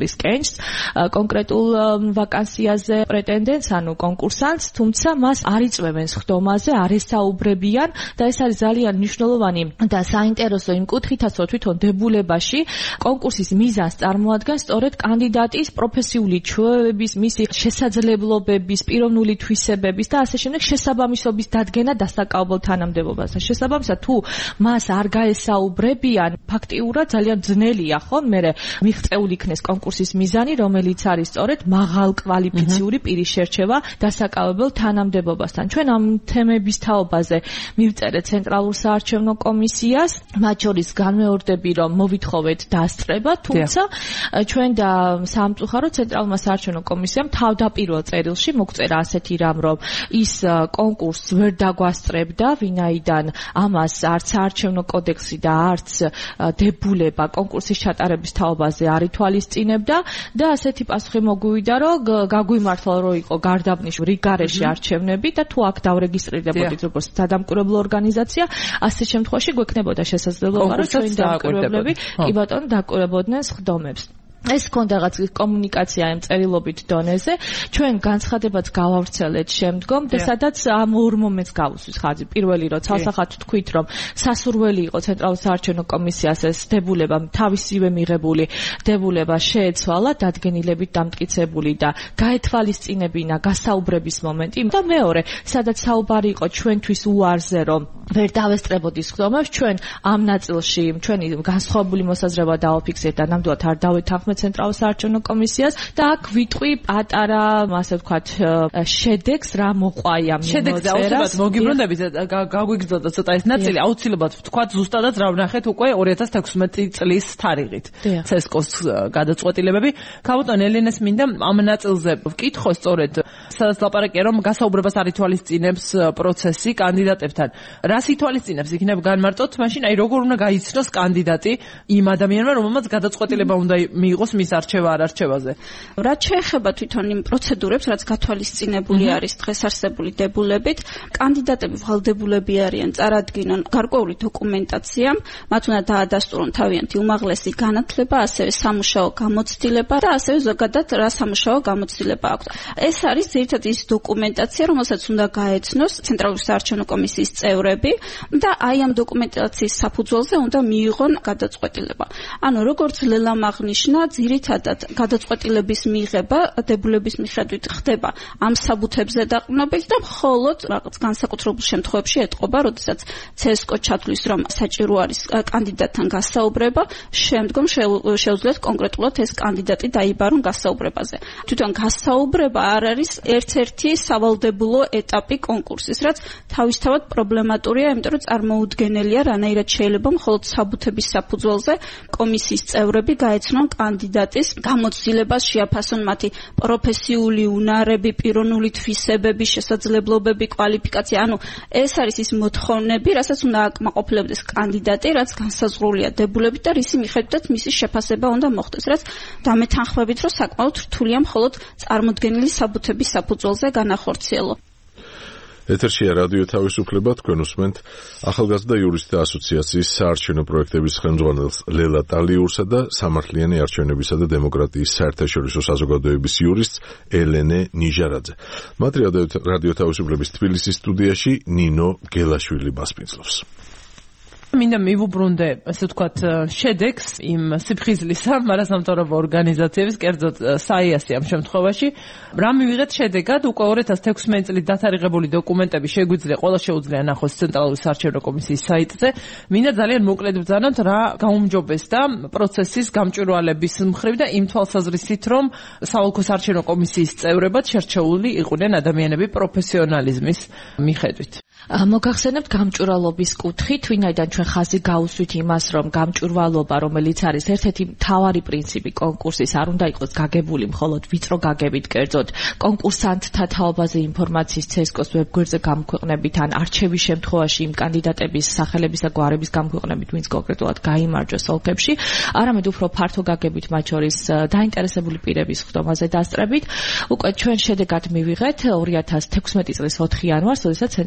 აწვდის კენჭს კონკრეტულ ვაკანსიაზე პრეტენდენტს, ანუ კონკურსანტს, თუმცა მას არ იწვევენ სხდომაზე, არ ესაუბრებიან და ეს არის ძალიან მნიშვნელოვანი და საინტერესო იმ კუთხითაც, რომ თვითონ დებულებაში კონკურსის მიზანს წარმოადგენს სწორედ კანდიდატის პროფესიული ჩვევების, მისი შესაძლებლობების, პიროვნული თვისებების და ასე შემდეგ შესაბამისობის დადგენა დასაკავებელ თანამდებობასთან. შესაბამისად, თუ მას არ გაესაუბრებიან, ფაქტიურად ძალიან ძნელია, ხო, მე მიღწეული იქნეს კონკურსის მიზანი, რომელიც არის სწორედ მაღალ კვალიფიციური პირის შერჩევა დასაკავებელ თანამდებობასთან. ჩვენ ამ თემების თაობაზე მივწერეთ ცენტრალურ საარჩევნო კომისიას, მათ შორის განმეორდები, რომ მოვითხოვეთ დასწრება, თუმცა ჩვენ და სამწუხაროდ ცენტრალურმა საარჩევნო კომისიამ თავდაპირველ წერილში მოგწერა ასეთი რამ, რომ ის კონკურსს ვერ დაგვასწრებდა, ვინაიდან ამას არც საარჩევნო კოდექსი და არც დებულება კონკურსის ჩატარების თაობაზე არ ითვალისწინებდა და ასეთი პასუხი მოგვივიდა, რომ გაგვიმართლა, რომ იყო გარდაბნის რიგარეში არჩევნები და თუ აქ დავრეგისტრირდებოდით როგორც სადამკვირვებლო ორგანიზაცია, ასეთ შემთხვევაში გვექნებოდა შესაძლებლობა, რომ ჩვენი დამკვირვებლები კი ბატონო დაკვირვებოდნენ სხდომებს. ეს ქონდა რაღაც კომუნიკაცია იმ წერილობით დონეზე, ჩვენ განცხადებაც გავავრცელეთ შემდგომ და სადაც ამ ორ მომენტს გავუსვით ხაზი. პირველი, რომ ცალსახად თქვით, რომ სასურველი იყო ცენტრალურ საარჩევნო კომისიას ეს დებულება, თავისივე მიღებული დებულება შეეცვალა, დადგენილებით დამტკიცებული და გაეთვალისწინებინა გასაუბრების მომენტი. და მეორე, სადაც საუბარი იყო ჩვენთვის უარზე, რომ ვერ დავესწრებოდი სხდომებს, ჩვენ ამ ნაწილში ჩვენი განსხვავებული მოსაზრება დავაფიქსეთ და ნამდვილად არ დავეთანხმეთ ცენტრალურ საარჩევნო კომისიას და აქ ვიტყვი პატარა, ასე ვთქვათ, შედეგს რა მოყვაია მიმოწერას. შედეგს აუცილებლად მოგიბრუნდებით, გაგვიგრძელდა ცოტა ეს ნაწილი, აუცილებლად ვთქვათ ზუსტადაც რა ვნახეთ უკვე ორი ათას თექვსმეტი წლის თარიღით. ცესკოს გადაწყვეტილებები. ქალბატონ ელენეს მინდა ამ ნაწილზე ვკითხო სწორედ, სადაც ლაპარაკია, რომ გასაუბრებას არ ითვალისწინებს პროცესი კანდიდატებთან. რას ითვალისწინებს იქნებ განმარტოთ, მაშინ აი როგორ უნდა გაიცნოს კანდიდატი იმ ადამიანმა, რომელმაც გადაწყვეტილება უნდა მიიღოს მის არჩევა არ არჩევაზე. რაც შეეხება თვითონ იმ პროცედურებს, რაც გათვალისწინებული არის დღეს არსებული დებულებით, კანდიდატები ვალდებულები არიან წარადგინონ გარკვეული დოკუმენტაცია, მათ უნდა დაადასტურონ თავიანთი უმაღლესი განათლება, ასევე სამუშაო გამოცდილება და ასევე ზოგადად რა სამუშაო გამოცდილება აქვს. ეს არის ძირითადად ის დოკუმენტაცია, რომელსაც უნდა გაეცნოს ცენტრალური საარჩევნო კომისიის წევრები და აი ამ დოკუმენტაციის საფუძველზე უნდა მიიღონ გადაწყვეტილება. ანუ როგორც ლელამ აღნიშნა, ძირითადად გადაწყვეტილების მიღება დებულების მიხედვით ხდება ამ საბუთებზე დაყრდნობით და მხოლოდ რაღაც განსაკუთრებულ შემთხვევებში ეტყობა, როდესაც ცესკო ჩათვლის, რომ საჭირო არის კანდიდატთან გასაუბრება, შემდგომ შეუძლიათ კონკრეტულად ეს კანდიდატი დაიბარონ გასაუბრებაზე. თვითონ გასაუბრება არ არის ერთ-ერთი სავალდებულო ეტაპი კონკურსის, რაც თავისთავად პრობლემატურია, იმიტომ რომ წარმოუდგენელია, რანაირად შეიძლება მხოლოდ საბუთების საფუძველზე კომისიის წევრები გაეცნონ კანდიდატის გამოცდილებას, შეაფასონ მათი პროფესიული უნარები, პიროვნული თვისებები, შესაძლებლობები, კვალიფიკაცია. ანუ ეს არის ის მოთხოვნები, რასაც უნდა აკმაყოფილებდეს კანდიდატი, რაც განსაზღვრულია დებულებით და რისი მიხედვითაც მისი შეფასება უნდა მოხდეს, რაც დამეთანხმებით, რომ საკმაოდ რთულია მხოლოდ წარმოდგენილი საბუთების საფუძველზე განახორციელო. ეთერშია რადიო თავისუფლება, თქვენ უსმენთ ახალგაზრდა იურისტთა ასოციაციის საარჩევნო პროექტების ხელმძღვანელს ლელა ტალიურსა და სამართლიანი არჩევნებისა და დემოკრატიის საერთაშორისო საზოგადოების იურისტს ელენე ნიჟარაძე. მათ რადიო თავისუფლების თბილისის სტუდიაში ნინო გელაშვილი მასპინძლობს. მინდა მივუბრუნდე, ასე ვთქვათ, შედეგს იმ სიფხიზლისა მარასამთავრობო ორგანიზაციების, კერძოდ საიასი ამ შემთხვევაში. რა მივიღეთ შედეგად? უკვე ორი ათას თექვსმეტი წლით დათარიღებული დოკუმენტები შეგვიძლია, ყველა შეუძლია ნახოს ცენტრალური საარჩევნო კომისიის საიტზე. მინდა ძალიან მოკლედ ვძანოთ, რა გაუმჯობესდა პროცესის გამჭვირვალების მხრივ და იმ თვალსაზრისით, რომ საოლქო საარჩევნო კომისიის წევრებად შერჩეული იყვნენ ადამიანები პროფესიონალიზმის მიხედვით. მოგახსენებთ გამჭვირვალობის კუთხით, ვინაიდან ჩვენ ხაზი გავუსვით იმას, რომ გამჭვირვალობა, რომელიც არის ერთ-ერთი მთავარი პრინციპი კონკურსის, არ უნდა იყოს გაგებული მხოლოდ ვიწრო გაგებით, კერძოდ კონკურსანტთა თაობაზე ინფორმაციის ცესკოს ვებგვერდზე გამოქვეყნებით ან არჩევის შემთხვევაში იმ კანდიდატების სახელების და გვარების გამოქვეყნებით, ვინც კონკრეტულად გაიმარჯვეს ოლქებში, არამედ უფრო ფართო გაგებით, მათ შორის დაინტერესებული პირების ხდომაზე დასწრებით. უკვე ჩვენ შედეგად მივიღეთ ორი ათას თექვსმეტი წლის ოთხი იანვარს, როდესაც ცენტრალურმა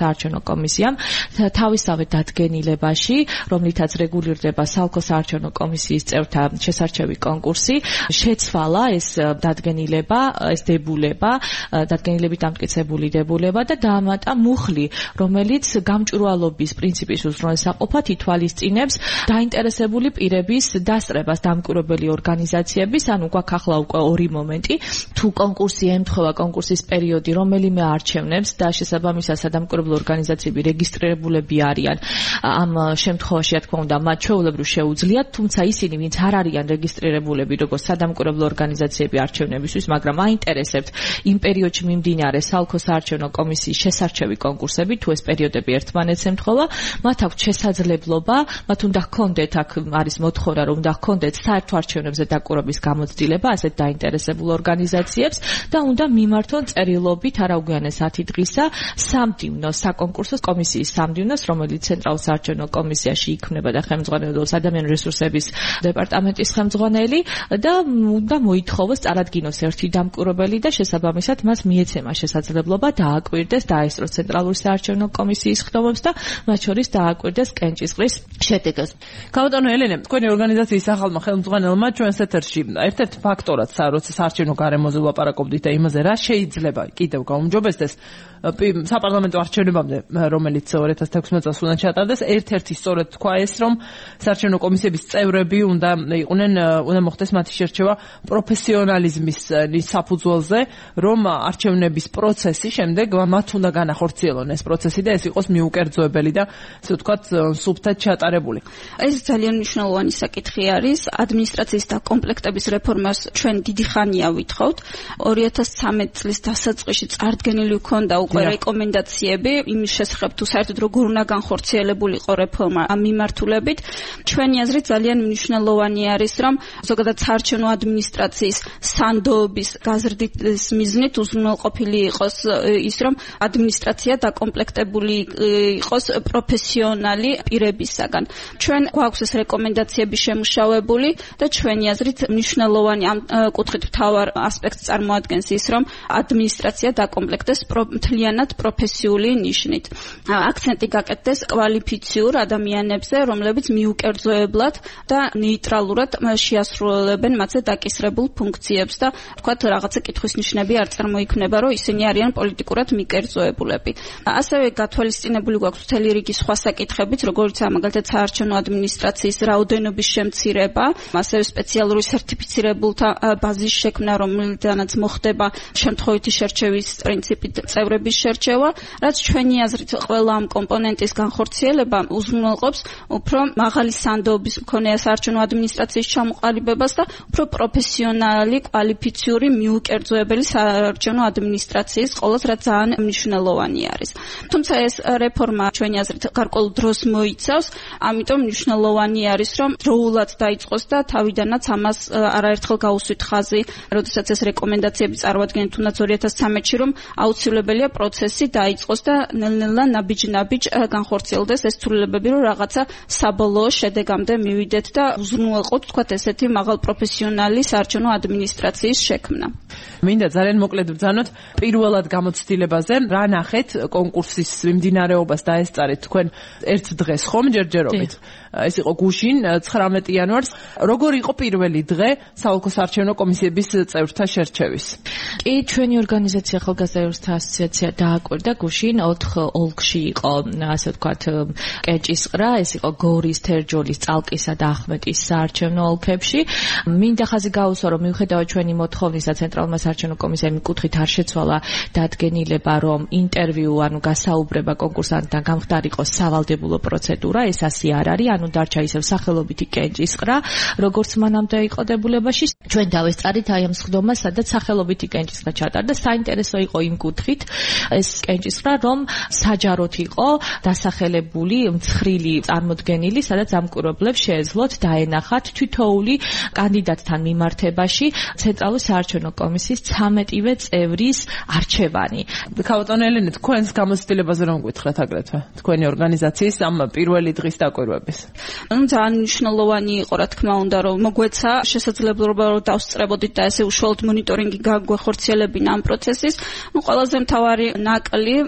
საარჩევნო კომისიამ თავისავე დადგენილებაში, რომლითაც რეგულირდება საოლქო საარჩევნო კომისიის წევრთა შესარჩევი კონკურსი, შეცვალა ეს დადგენილება, ეს დებულება, დადგენილებით ამტკიცებული დებულება და დაამატა მუხლი, რომელიც გამჭვირვალობის პრინციპის უზრუნველსაყოფად ითვალისწინებს დაინტერესებული პირების დასწრებას დამკვირვებელი ორგანიზაციების, ანუ გვაქვს ახლა უკვე ორი მომენტი, თუ კონკურსი ემთხვევა კონკურსის პერიოდი, რომელიმე არჩევნებს და შესაბამისად სადამკვირვებლო ორგანიზაციები რეგისტრირებულები არიან, ამ შემთხვევაში, რა თქმა უნდა, მათ ჩვეულებრივ შეუძლიათ, თუმცა ისინი, ვინც არ არიან რეგისტრირებულები როგორც სადამკვირვებლო ორგანიზაციები არჩევნებისთვის, მაგრამ აინტერესებთ იმ პერიოდში მიმდინარე საოლქო საარჩევნო კომისიის შესარჩევი კონკურსები, თუ ეს პერიოდები ერთმანეთს ემთხვევა, მათ აქვთ შესაძლებლობა, მათ უნდა ჰქონდეთ, აქ არის მოთხოვნა, რომ უნდა ჰქონდეთ საერთო არჩევნებზე დაკვირვების გამოცდილება ასეთ დაინტერესებულ ორგანიზაციებს და უნდა მიმართონ წერილობით არაუგვიანეს ათი დღისა სამდივნო საკონკურსო კომისიის სამდივნოს, რომელიც ცენტრალურ საარჩევნო კომისიაში იქმნება და ხელმძღვანელობს ადამიანური რესურსების დეპარტამენტის ხელმძღვანელი და უნდა მოითხოვოს წარადგინოს ერთი დამკვირვებელი და შესაბამისად მას მიეცემა შესაძლებლობა დააკვირდეს, დაესწროს ცენტრალური საარჩევნო კომისიის ხდომებს და მათ შორის დააკვირდეს კენჭისყრის შედეგს. ქალბატონო ელენე, თქვენი ორგანიზაციის ახალმა ხელმძღვანელმა ჩვენს ეთერში ერთ-ერთ ფაქტორად, როცა საარჩევნო გარემოზე ვლაპარაკობდით და იმაზე, რა შეიძლება კიდევ გაუმჯობესდეს საპარლამენტო არჩევნებამდე, რომელიც ორი ათას თექვსმეტ წელს უნდა ჩატარდეს, ერთ-ერთი სწორედ თქვა ეს, რომ საარჩევნო კომისიების წევრები უნდა იყვნენ, უნდა მოხდეს მათი შერჩევა პროფესიონალიზმის საფუძველზე, რომ არჩევნების პროცესი შემდეგ მათ უნდა განახორციელონ ეს პროცესი და ეს იყოს მიუკერძოებელი და ასე ვთქვათ, სუფთად ჩატარებული. ეს ძალიან მნიშვნელოვანი საკითხი არის. ადმინისტრაციის და კომპლექტების რეფორმას ჩვენ დიდი ხანია ვითხოვთ. ორი ათას ცხრამეტ წლის დასაწყისში წარდგენილი ჰქონდა უკვე რეკომენდაციები იმის შესახებ, თუ საერთოდ როგორ უნდა განხორციელებულიყო რეფორმა ამ მიმართულებით. ჩვენი აზრით ძალიან მნიშვნელოვანი არის, რომ ზოგადად საარჩევნო ადმინისტრაციის სანდოობის გაზრდის მიზნით უზრუნველყოფილი იყოს ის, რომ ადმინისტრაცია დაკომპლექტებული იყოს პროფესიონალი პირებისაგან. ჩვენ გვაქვს ეს რეკომენდაციები შემუშავებული და ჩვენი აზრით მნიშვნელოვანი ამ კუთხით მთავარ ასპექტს წარმოადგენს ის, რომ ადმინისტრაცია დაკომპლექტდეს მთლიანად პროფესიული ნიშნით. აქცენტი გაკეთდეს კვალიფიციურ ადამიანებზე, რომლებიც მიუკერძოებლად და ნეიტრალურად შეასრულებენ მათზე დაკისრებულ ფუნქციებს და თქვათ რაღაცა კითხვის ნიშნები არ წარმოიქმნება, რომ ისინი არიან პოლიტიკურად მიკერძოებულები. ასევე გათვალისწინებული გვაქვს მთელი რიგი სხვა საკითხებიც, როგორიცაა მაგალითად საარჩევნო ადმინისტრაციის რაოდენობის შემცირება, ასევე სპეციალური სერტიფიცირებულთა ბაზის შექმნა, რომელიდანაც მოხდება შემთხვევითი შერჩევის პრინციპით წევრების შერჩევა, რაც ჩვენი აზრით ყველა ამ კომპონენტის განხორციელება უზრუნველყოფს უფრო მაღალი სანდოობის მქონე საარჩევნო ადმინისტრაციის ჩამოყალიბებას და უფრო პროფესიონალი, კვალიფიციური, მიუკერძოებელი საარჩევნო ადმინისტრაციის ყოლას, რაც ძალიან მნიშვნელოვანი არის. თუმცა ეს რეფორმა ჩვენი აზრით გარკვეულ დროს მოიცავს, ამიტომ მნიშვნელოვანი არის, რომ დროულად დაიწყოს და თავიდანაც ამას არაერთხელ გაუსვით ხაზი, როდესაც ეს რეკომენდაციები წარმოადგენენ თუნდაც ორი ათას ცხრამეტში, რომ აუცილებელია პროცესი დაიწყოს და ნელ-ნელა ნაბიჯ-ნაბიჯ განხორციელდეს ეს ცვლილებები, რომ რაღაცა საბოლოო შედეგამდე მივიდეთ და უზრუნველყოთ, თქვათ ესეთი მაღალ პროფესიონალი საარჩევნო ადმინისტრაციის შექმნა. მინდა ძალიან მოკლედ ბრძანოთ პირველად გამოცდილებაზე, რა ნახეთ კონკურსის მიმდინარეობას დაესწარეთ თქვენ ერთ დღეს ხომ ჯერჯერობით. ეს იყო გუშინ ცხრამეტ იანვარს. როგორ იყო პირველი დღე საოლქო საარჩევნო კომისიების წევრთა შერჩევის? კი, ჩვენი ორგანიზაცია ახალგაზრდა ევროსთა ასოციაცია დააკვირდა გუშინ ოთხ ოლქში იყო, ასე ვთქვათ, კენჭისყრა, ეს იყო გორის, თერჯოლის, წალკისა და ახმეტის საარჩევნო ოლქებში. მინდა ხაზი გაუსვა, რომ მიუხედავად ჩვენი მოთხოვნისა ცენტრალურმა საარჩევნო კომისიამ კუთხით არ შეცვალა დადგენილება, რომ ინტერვიუ, ანუ გასაუბრება კონკურსანტთან გამხდარიყო სავალდებულო პროცედურა, ეს ასე არ არის, ანუ დარჩა ისევ სახელობითი კენჭისყრა, როგორც მანამდე იყო დებულებაში. ჩვენ დავესწარით აი ამ სხდომას, სადაც სახელობითი კენჭისყრა ჩატარდა. საინტერესო იყო იმ კუთხით ეს კენჭისყრა, რომ საჯაროდ იყო დასახელებული მცხრილი წარმოდგენილი, სადაც ამკვირვებლებს შეეძლოთ დაენახათ თითოეული კანდიდატთან მიმართებაში ცენტრალურ საარჩევნო კომისიის ცამეტივე წევრის არჩევანი. ქალბატონო ელენე, თქვენს გამოცდილებაზე რომ გითხრათ აგრეთვე, თქვენი ორგანიზაციის ამ პირველი დღის დაკვირვების. ანუ ძალიან მნიშვნელოვანი იყო, რა თქმა უნდა, რომ მოგვეცა შესაძლებლობა, რომ დავსწრებოდით და ესე უშუალოდ მონიტორინგი გაგვეხორციელებინა ამ პროცესის. ნუ ყველაზე მთავარი ნაკლი, კიდევ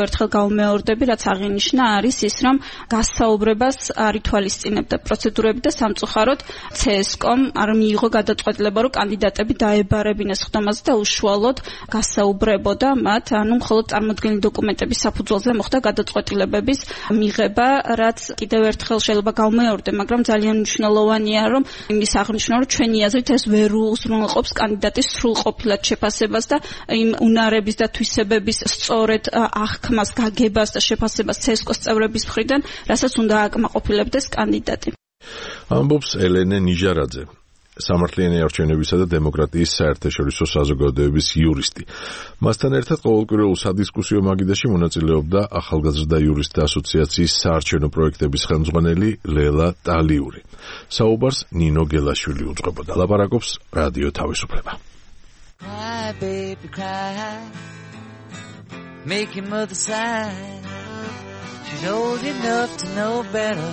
ერთხელ გავუმეორდები, რაც აღინიშნა არის ის, რომ გასაუბრებას არ ითვალისწინებდა პროცედურები და სამწუხაროდ ცსკომ არ მიიღო გადაწყვეტილება, რომ კანდიდატები დაებარებინეს ხდომაზე და უშუალოდ გასაუბრებოდა მათ, ანუ მხოლოდ წარმოდგენილი დოკუმენტების საფუძველზე მოხდა გადაწყვეტილებების მიღება, რაც კიდევ ერთხელ შეიძლება გავუმეორდე, მაგრამ ძალიან მნიშვნელოვანია, რომ იმის აღნიშნა, რომ ჩვენი აზრით ეს ვერ უზრუნველყოფს კანდიდატის სრულყოფილად შეფასებას და იმ უნარების და თვისებების სწორედ აღქმას, გაგებას და შეფასებას ცსკოს წევრების მხრიდან, რასაც უნდა აკმაყოფილებდეს კანდიდატი. ამბობს ელენე ნიჟარაძე, სამართლიანი არჩევნებისა და დემოკრატიის საერთაშორისო საზოგადოების იურისტი. მასთან ერთად ყოველკვირეულ სადისკუსიო მაგიდაში მონაწილეობდა ახალგაზრდა იურისტთა ასოციაციის საარჩევნო პროექტების ხელმძღვანელი ლელა ტალიური. საუბარს ნინო გელაშვილი უძღვებოდა. ლაპარაკობს რადიო თავისუფლება. Cry, baby, cry. Make your mother sigh. She's old enough to know better.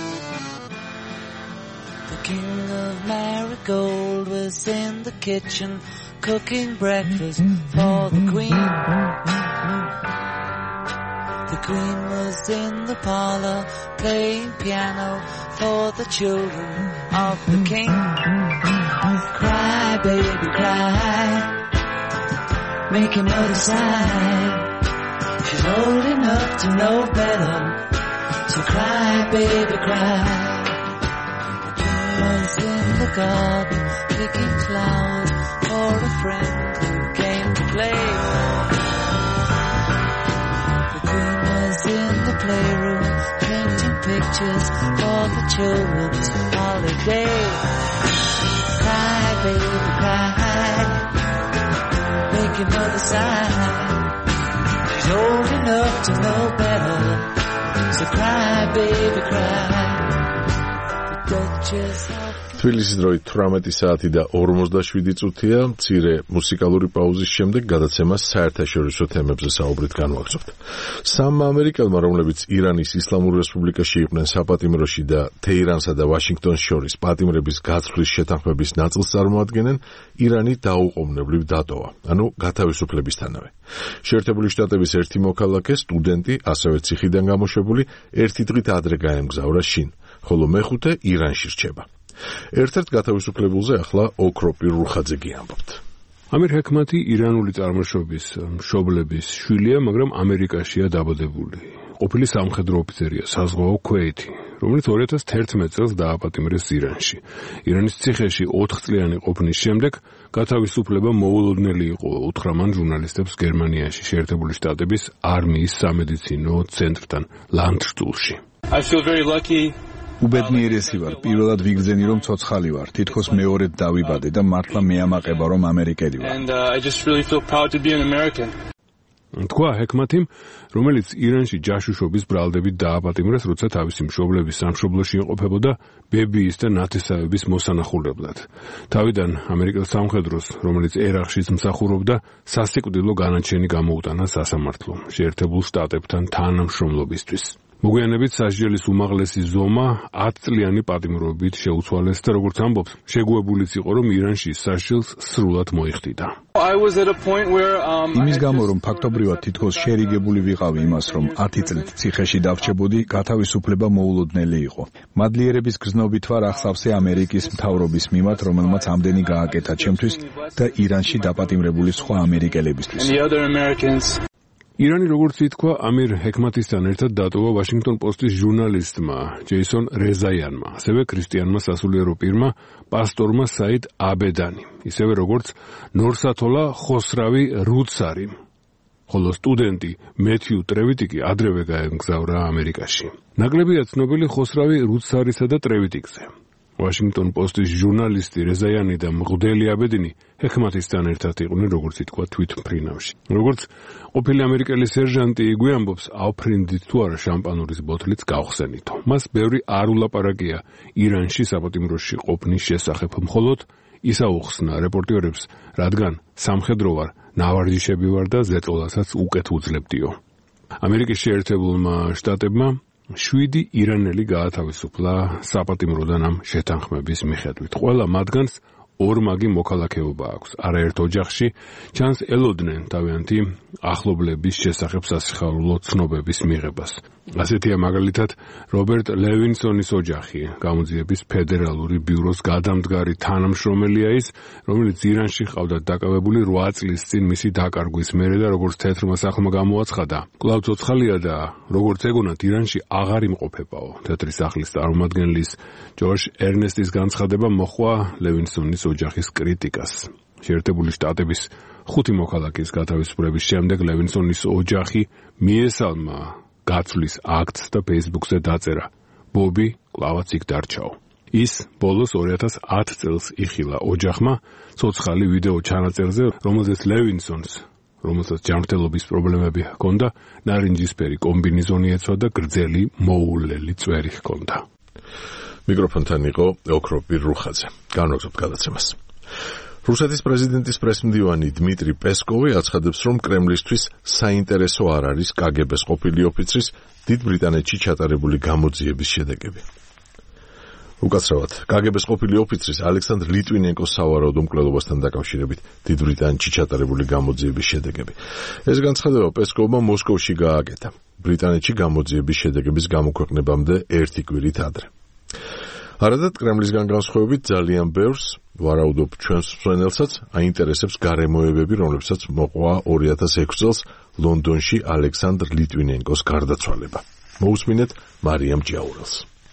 The king of Marigold was in the kitchen cooking breakfast for the queen. The queen was in the parlor playing piano for the children of the king. Cry, baby, cry. Make your mother sigh. She's old enough to know better. So cry, baby, cry. Was in the garden picking flowers for a friend who came to play. The queen was in the playroom painting pictures for the children's holiday. Cry, baby, cry. Make your mother sigh. She's old enough to know better. So cry, baby, cry. თბილისის დროით თვრამეტი საათი და ორმოცდაშვიდი წუთია. მცირე მუსიკალური პაუზის შემდეგ გადაცემას საერთაშორისო თემებზე საუბრით განვაგრძობთ. სამმა ამერიკელმა, რომლებიც ირანის ისლამურ რესპუბლიკაში იყვნენ საპატიმროში და თეირანსა და ვაშინგტონს შორის პატიმრების გაცვლის შეთანხმების ნაწილს წარმოადგენენ, ირანი დაუყოვნებლივ დატოვა, ანუ გათავისუფლებისთანავე. შეერთებული შტატების ერთი მოქალაქე, სტუდენტი, ასევე ციხიდან გამოშვებული, ერთი დღით ადრე გაემგზავრა შინ, ხოლო მეხუთე ირანში რჩება. ერთ-ერთ გათავისუფლებულზე ახლა ოქრო პირრუხაძე გიამბობთ. ამირ ჰექმათი ირანული წარმოშობის მშობლების შვილია, მაგრამ ამერიკაშია დაბადებული. ყოფილი სამხედრო ოფიცერია, საზღვაო ქვეითი, რომელიც ორი ათას თერთმეტ წელს დააპატიმრეს ირანში. ირანის ციხეში ოთხ წლიანი ყოფნის შემდეგ გათავისუფლება მოულოდნელი იყო უთხრამან ჟურნალისტებს გერმანიაში, შეერთებული შტატების არმიის სამედიცინო ცენტრთან, ლანდშტულში. I feel very lucky. უბედნიერესი ვარ, პირველად ვიგრძენი რომ ცოცხალი ვარ, თითქოს მეორედ დავიბადე და მართლა მეამაყება რომ ამერიკელი ვარ. And uh, I just really feel proud to be an American. თქვა ჰექმათიმ, რომელიც ირანში ჯაშუშობის ბრალდებით დააპატიმრეს, როცა თავისი მშობლების სამშობლოში იმყოფებოდა ბებიის და ნათესავების მოსანახულებლად. თავიდან ამერიკელ სამხედროს, რომელიც ერაყშიც მსახურობდა, სასიკვდილო განაჩენი გამოუტანა სასამართლომ, შეერთებულ შტატებთან თანამშრომლობისთვის. მოგვიანებით სასჯელის უმაღლესი ზომა ათ წლიანი პატიმრობით შეუცვალეს და როგორც ამბობს, შეგუებულიც იყო, რომ ირანში სასჯელს სრულად მოიხდიდა. იმის გამო, რომ ფაქტობრივად თითქოს შერიგებული ვიყავი იმას, რომ ათი წლით ციხეში დავრჩებოდი, გათავისუფლება მოულოდნელი იყო. მადლიერების გრძნობით ვარ ახსავსე ამერიკის მთავრობის მიმართ, რომელმაც ამდენი გააკეთა ჩემთვის და ირანში დაპატიმრებული სხვა ამერიკელებისთვის. ირანი, როგორც ითქვა, ამირ ჰექმათისთან ერთად დატოვა ვაშინგტონ პოსტის ჟურნალისტმა ჯეისონ რეზაიანმა, ასევე ქრისტიანმა სასულიერო პირმა პასტორმა საიდ აბედანი, ისევე როგორც ნორსათოლა ხოსრავი რუცარი, ხოლო სტუდენტი მეთიუ ტრევიტიკი ადრევე გაემგზავრა ამერიკაში. ნაკლებია ცნობილი ხოსრავი რუცარისა და ტრევიტიკზე. ვაშინგტონ პოსტის ჟურნალისტი რეზაიანი და მღვდელი აბედინი ჰექმათისთან ერთად იყვნენ, როგორც ითქვა თვითმფრინავში. როგორც ყოფილი ამერიკელი სერჟანტი იგვიამბობს, აუფრინდით თუ არა შამპანურის ბოთლიც გავხსენითო. მას ბევრი არ ულაპარაკია ირანში საპატიმროში ყოფნის შესახებ, მხოლოდ ის აუხსნა რეპორტიორებს, რადგან სამხედრო ვარ, ნავარჯიშები ვარ და ზეწოლასაც უკეთ უძლებდიო. ამერიკის შეერთებულმა შტატებმა შვიდი ირანელი გაათავისუფლა საპატიმროდან ამ შეთანხმების მიხედვით. ყველა მათგანს ორმაგი მოქალაქეობა აქვს. არაერთ ოჯახში ჩანს ელოდნენ თავიანთი ახლობლების შესახებ სასიხარულო ცნობების მიღებას. ასეთია მაგალითად რობერტ ლევინსონის ოჯახი, გამოძიების ფედერალური ბიუროს გადამდგარი თანამშრომელია ის, რომელიც ირანში ყავდა დაკავებული რვა წლის წინ მისი დაკარგვის მერე და როგორც თეთრმა სახლმა გამოაცხადა. კვლავ ცოცხალია და როგორც ეგონათ ირანში აღარ იმყოფებაო. თეთრი სახლის წარმომადგენლის ჯორჯ ერნესტის განცხადება მოჰყვა ლევინსონის ოჯახის კრიტიკას. შეერთებული შტატების ხუთი მოქალაქის გათავისუფლების შემდეგ ლევინსონის ოჯახი მიესალმა გაცვლის აქტს და Facebook-ზე დაწერა: ბობი კლავაც იქ დარჩაო. ის ბოლოს ორი ათას ათი წელს იხილა ოჯახმა ცოცხალი ვიდეო ჩანაწერზე, რომელზეც ლევინსონს, რომელსაც ჯანმრთელობის პრობლემები ჰქონდა, ნარინჯისფერი კომბინეზონი ეცვა და გრძელი მოულელი წვერი ჰქონდა. მიკროფონთან იყო ოქროპირ რუხაძე. განვაგრძობთ გადაცემას. რუსეთის პრეზიდენტის პრესმდივანი დმიტრი პესკოვი აცხადებს, რომ კრემლისთვის საინტერესო არ არის კაგებეს ყოფილი ოფიცრის დიდ ბრიტანეთში ჩატარებული გამოძიების შედეგები. უკაცრავად, კაგებეს ყოფილი ოფიცრის ალექსანდრ ლიტვინენკოს სავარაუდო მკვლელობასთან დაკავშირებით დიდ ბრიტანეთში ჩატარებული გამოძიების შედეგები. ეს განცხადება პესკოვმა მოსკოვში გააკეთა, ბრიტანეთში გამოძიების შედეგების გამოქვეყნებამდე ერთი კვირით ადრე. არადაც კრემლისგან განსხვავებით ძალიან ბევრს ვარაუდობ ჩვენს მსმენელსაც აინტერესებს გარემოებები, რომლებსაც მოყვა ორი ათას ექვსი წელს ლონდონში ალექსანდრ ლიტვინენკოს გარდაცვალება. მოусმინეთ მარიამ ჭიაურელს.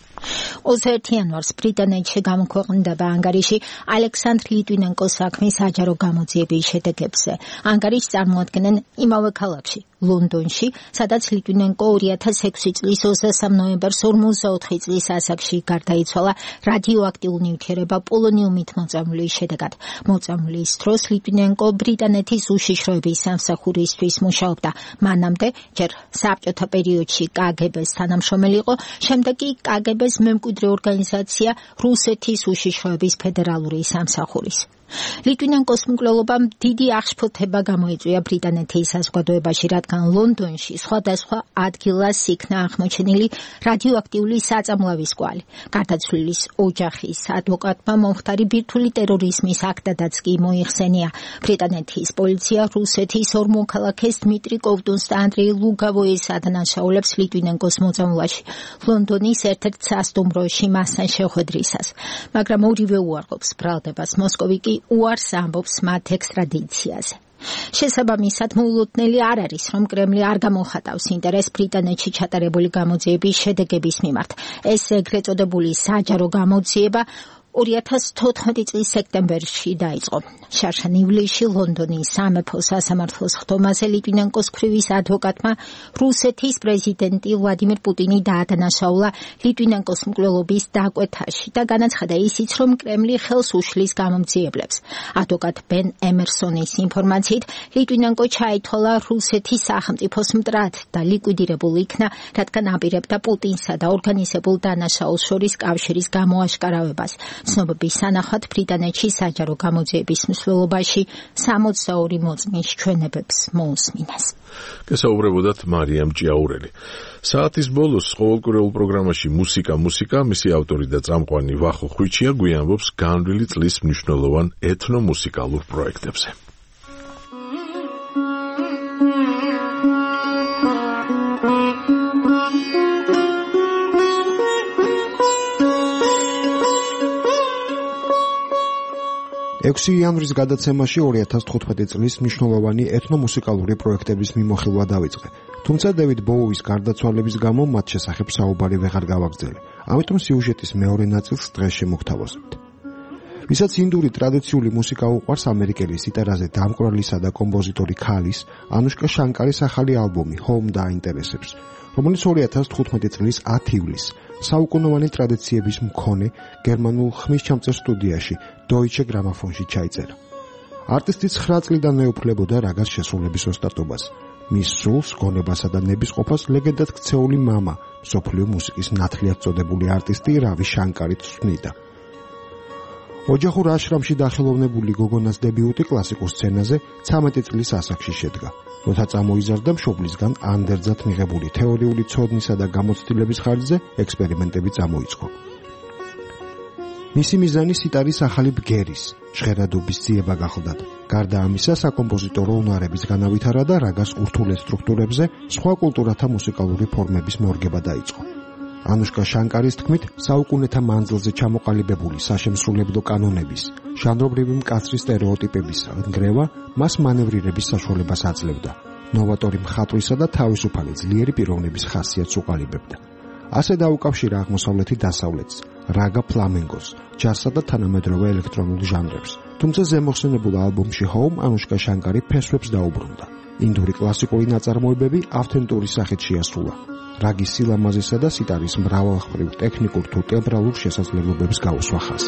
ოცდაერთი იანვარს ბრიტანეთში გამოქვეყნდება ანგარიში ალექსანდრ ლიტვინენკოს საქმის საჯარო გამოძიების შედეგებზე. ანგარიშს წარმოადგენენ იმავე ქალაქში, ლონდონში, სადაც ლიტვინენკო ორი ათას ექვსი წლის ოცდასამ ნოემბერს ორმოცდაოთხი წლის ასაკში გარდაიცვალა რადიოაქტიურ ნივთიერება პოლონიუმით მოწამვლის შედეგად. მოწამვლის დროს ლიტვინენკო ბრიტანეთის უშიშროების სამსახურისთვის მუშაობდა. მანამდე ჯერ საბჭოთა პერიოდში კაგბ-ს თანამშრომელი იყო, შემდეგ კი კაგბ-ს მემკვიდრე ორგანიზაცია რუსეთის უშიშროების ფედერალური სამსახურის. ლიტვინენკოს მკვლელობამ დიდი აღშფოთება გამოიწვია ბრიტანეთის საზოგადოებაში, რადგან ლონდონში სხვადასხვა ადგილას იქნა აღმოჩენილი რადიოაქტიული საწამლავის კვალი. გარდაცვლილის ოჯახის ადვოკატმა მომხდარი ბირთვული ტერორიზმის აქტადაც კი მოიხსენია. ბრიტანეთის პოლიცია რუსეთის ორ მოქალაქეს დმიტრი კოვტუნს და ანდრეი ლუგავოის ადანაშაულებს ლიტვინენკოს მოწამვლაში ლონდონის ერთ-ერთ სასტუმროში მასთან შეხვედრისას. მაგრამ ორივე უარყოფს ბრალდებას. მოსკოვი კი უარს ამბობს მათ ექსტრადიციაზე. შესაბამისად, მოულოდნელი არ არის, რომ კრემლი არ გამოხატავს ინტერესს ბრიტანეთში ჩატარებული გამოძიების შედეგების მიმართ. ეს ეგრეთ წოდებული საჯარო გამოძიება ორი ათას თოთხმეტი წლის სექტემბერში დაიწყო. შარშან ივლისში ლონდონის სამეფო სასამართლოს ხდომაზე ლიტვინენკოს ქვრივის ადვოკატმა რუსეთის პრეზიდენტი ვლადიმირ პუტინი დაადანაშაულა ლიტვინენკოს მკვლელობის დაკვეთაში და განაცხადა ისიც, რომ კრემლი ხელს უშლის გამოძიებლებს. ადვოკატ ბენ ემერსონის ინფორმაციით, ლიტვინენკო ჩაითვალა რუსეთის სახელმწიფოს მტრად და ლიკვიდირებულ იქნა, რადგან აპირებდა პუტინსა და ორგანიზებულ დანაშაულს შორის კავშირის გამოაშკარავებას. ცნობების სანახავად ბრიტანეთში საჯარო გამოძიების მსვლელობაში სამოცდაორი მოწმის ჩვენებებს მოусმინეს. გესაუბრებოდათ მარიამ ჭიაურელი. საათის ბოლოს ყოველკვირეულ პროგრამაში მუსიკა მუსიკა, მისი ავტორი და წამყვანი ვახო ხვიჩია გვიანბობს განვლილი წლის მნიშვნელოვან ეთნომუსიკალურ პროექტებზე. ექვსი იანვრის გადაცემაში ორი ათას თხუთმეტი წლის მნიშვნელოვანი ეთნომუსიკალური პროექტების მიმოხილვა დავიწყე. თუმცა დევიდ ბოუის გარდაცვალების გამო მათ შესახებ საუბარი ვეღარ გავაგრძელე. ამიტომ სიუჟეტის მეორე ნაწილს დღეს შემოგთავაზებთ. ვისაც ინდური ტრადიციული მუსიკა უყვარს, ამერიკელი სიტარაზე დამკვრალისა და კომპოზიტორი ქალის ანუშკა შანკარის ახალი ალბომი Home დაინტერესებს, რომელიც ორი ათას თხუთმეტი წლის ათი ივლისს საუკუნოვანი ტრადიციების მქონე გერმანულ ხმისჩამწერ სტუდიაში Deutsche Grammophonში ჩაიწერა. არტისტი ცხრა წლიდან მეუფლებოდა რაგას შესრულების ოსტატობას. მის სულს, გონებასა და ნებისყოფას ლეგენდად ქცეული მამა, მსოფლიო მუსიკის ნათლიად წოდებული არტისტი რავი შანკარი ცნიდა. ოჯახურ აშრამში დახელოვნებული გოგონას დებიუტი კლასიკურ სცენაზე ცამეტი წლის ასაკში შედგა. როცა წამოიზარდა მშობლისგან ანდერძად მიღებული თეორიული ცოდნისა და გამოცდილების ხარჯზე ექსპერიმენტები წამოიწყო. მისი მიზანი სიტარის ახალი ბგერის, ჟღერადობის ძიება გახლდათ. გარდა ამისა, საკომპოზიტორო უნარების განავითარა და რაგას ურთულეს სტრუქტურებზე სხვა კულტურათა მუსიკალური ფორმების მორგება დაიწყო. ანუშკა შანკარის თქმით, საუკუნეთა მანძილზე ჩამოყალიბებული საშემსრულებლო კანონების, ჟანრობრივი მკაცრი სტერეოტიპების ნგრევა მას მანევრირების საშუალებას აძლევდა. ნოვატორი მხატვრისა და თავისუფალი ძლიერი პიროვნების ხასიათს უყალიბებდა. ასე დაუკავშირა აღმოსავლეთი დასავლეთს, რაგა ფლამენგოს, ჯაზსა და თანამედროვე ელექტრონულ ჟანრებს. თუმცა ზემოხსენებულ ალბომში Home ანუშკა შანკარი ფესვებს დაუბრუნდა. ინდური კლასიკური ნაწარმოებები ავთენტური სახით შეასრულა. რაგის სილამაზისა და სიტარის მრავალმხრივ ტექნიკურ თუ ტემბრალურ შესაძლებლობებს გაუსვა ხაზი.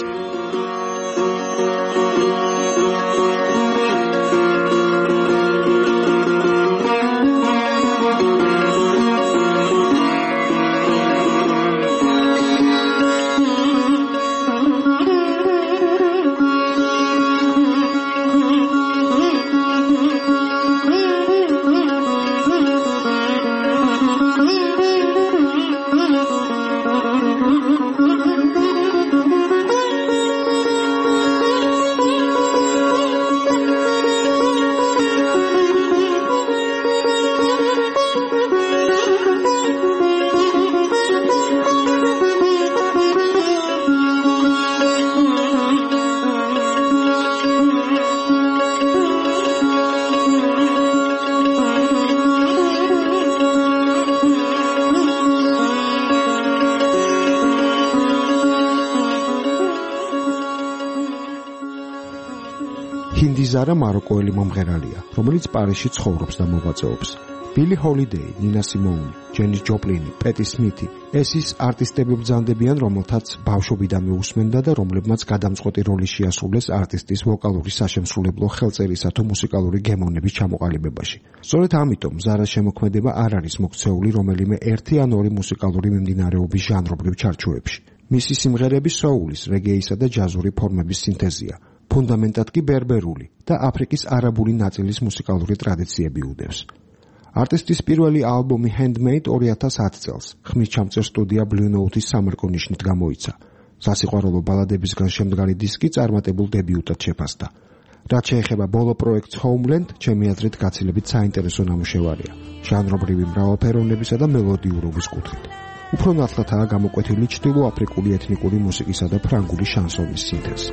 ჰინდიზარა მაროკოელი მომღერალია, რომელიც პარიზში ცხოვრობს და მოღვაწეობს. ბილი ჰოლიდეი, ნინა სიმოუნი, ჯენის ჯოპლინი, პეტი სმითი, ეს ის არტისტები ბრძანდებიან, რომელთაც ბავშვობიდანვე უსმენდა და რომლებმაც გადამწყვეტი როლი შეასრულეს არტისტის ვოკალური საშემსრულებლო ხელწერისა თუ მუსიკალური გემოვნების ჩამოყალიბებაში. სწორედ ამიტომ ზარას შემოქმედება არ არის მოქცეული რომელიმე ერთი ან ორი მუსიკალური მიმდინარეობის ჟანრობრივ ჩარჩოებში. მისი სიმღერები სოულის, რეგეისა და ჯაზური ფორმების სინთეზია. ფუნდამენტად კი ბერბერული და აფრიკის არაბული ნაწილის მუსიკალური ტრადიციები უდევს. არტისტის პირველი ალბომი Handmade ორი ათას ათი წელს ხმის ჩამწერ სტუდია Blue Note-ის სამერკო ნიშნით გამოიცა. სასიყვარულო ბალადებისგან შემდგარი დისკი წარმატებულ დებიუტად შეფასდა. რაც შეეხება ბოლო პროექტს Homeland, ჩემი აზრით გაცილებით საინტერესო ნამუშევარია, ჟანრობრივი მრავალფეროვნებისა და მელოდიურობის კუთხით. უფრო ნათლადაა გამოკვეთილი ჩრდილოაფრიკული ეთნიკური მუსიკისა და ფრანგული შანსონის სინთეზი.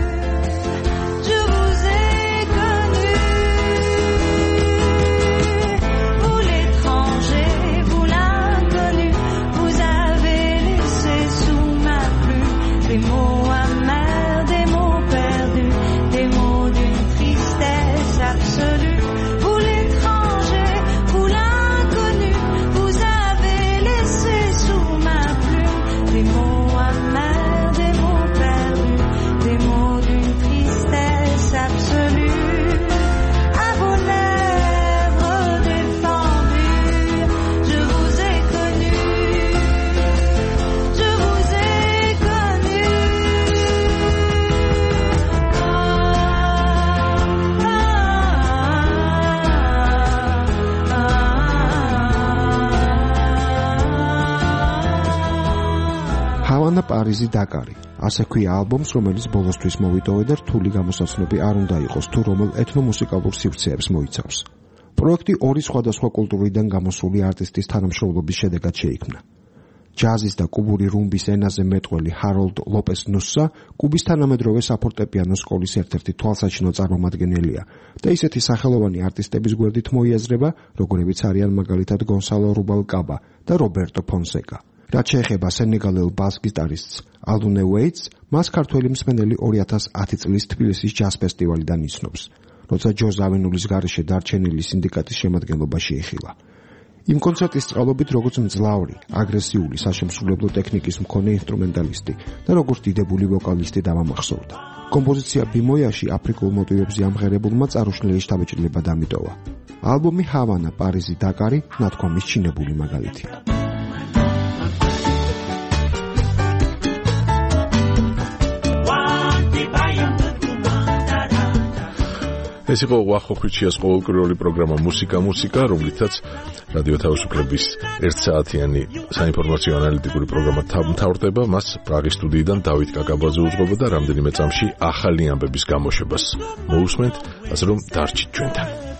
პარიზი დაკარი. ასე ქვია ალბომს, რომელიც ბოლოსთვის მოვიტოვე და რთული გამოსაცნობი არ უნდა იყოს თუ რომელ ეთნომუსიკალურ სივრცეებს მოიცავს. პროექტი ორი სხვადასხვა კულტურიდან გამოსული არტისტის თანამშრომლობის შედეგად შეიქმნა. ჯაზის და კუბური რუმბის ენაზე მეტყველი ჰაროლდ ლოპეს ნუსსა კუბის თანამედროვე საფორტეპიანო სკოლის ერთ-ერთი თვალსაჩინო წარმომადგენელია და ისეთი სახელოვანი არტისტების გვერდით მოიაზრება, როგორებიც არიან მაგალითად გონსალო რუბალკაბა და რობერტო ფონსეკა. რაც შეეხება სენეგალელ ბას გიტარისტს ალდუნე უეიტს, მას ქართველი მსმენელი ორი ათას ათი წლის თბილისის ჯაზ ფესტივალიდან იცნობს, როცა ჯო ზავენულის გარეშე დარჩენილი სინდიკატის შემადგენლობაში ეხილა. იმ კონცერტის წყალობით როგორც მძლავრი, აგრესიული საშემსრულებლო ტექნიკის მქონე ინსტრუმენტალისტი და როგორც დიდებული ვოკალისტი დამამახსოვრდა. კომპოზიცია ბიმოიაში აფრიკულ მოტივებზე ამღერებულმა წარუშნელი შთაბეჭდილება დამიტოვა. ალბომი ჰავანა, პარიზი, დაკარი ნათქვამის ჩინებული მაგალითია. ეს იყო ვახოხიჩიას ყოველკვირეული პროგრამა მუსიკა მუსიკა, რომლითაც რადიო თავისუფლების ერთ საათიანი საინფორმაციო ანალიტიკური პროგრამა მთავრდება. მას პრაღის სტუდიიდან დავით კაკაბაძე უძღვება და რამდენიმე წამში ახალი ამბების გამოშვებას მოусმენთ, ასე რომ დარჩით ჩვენთან.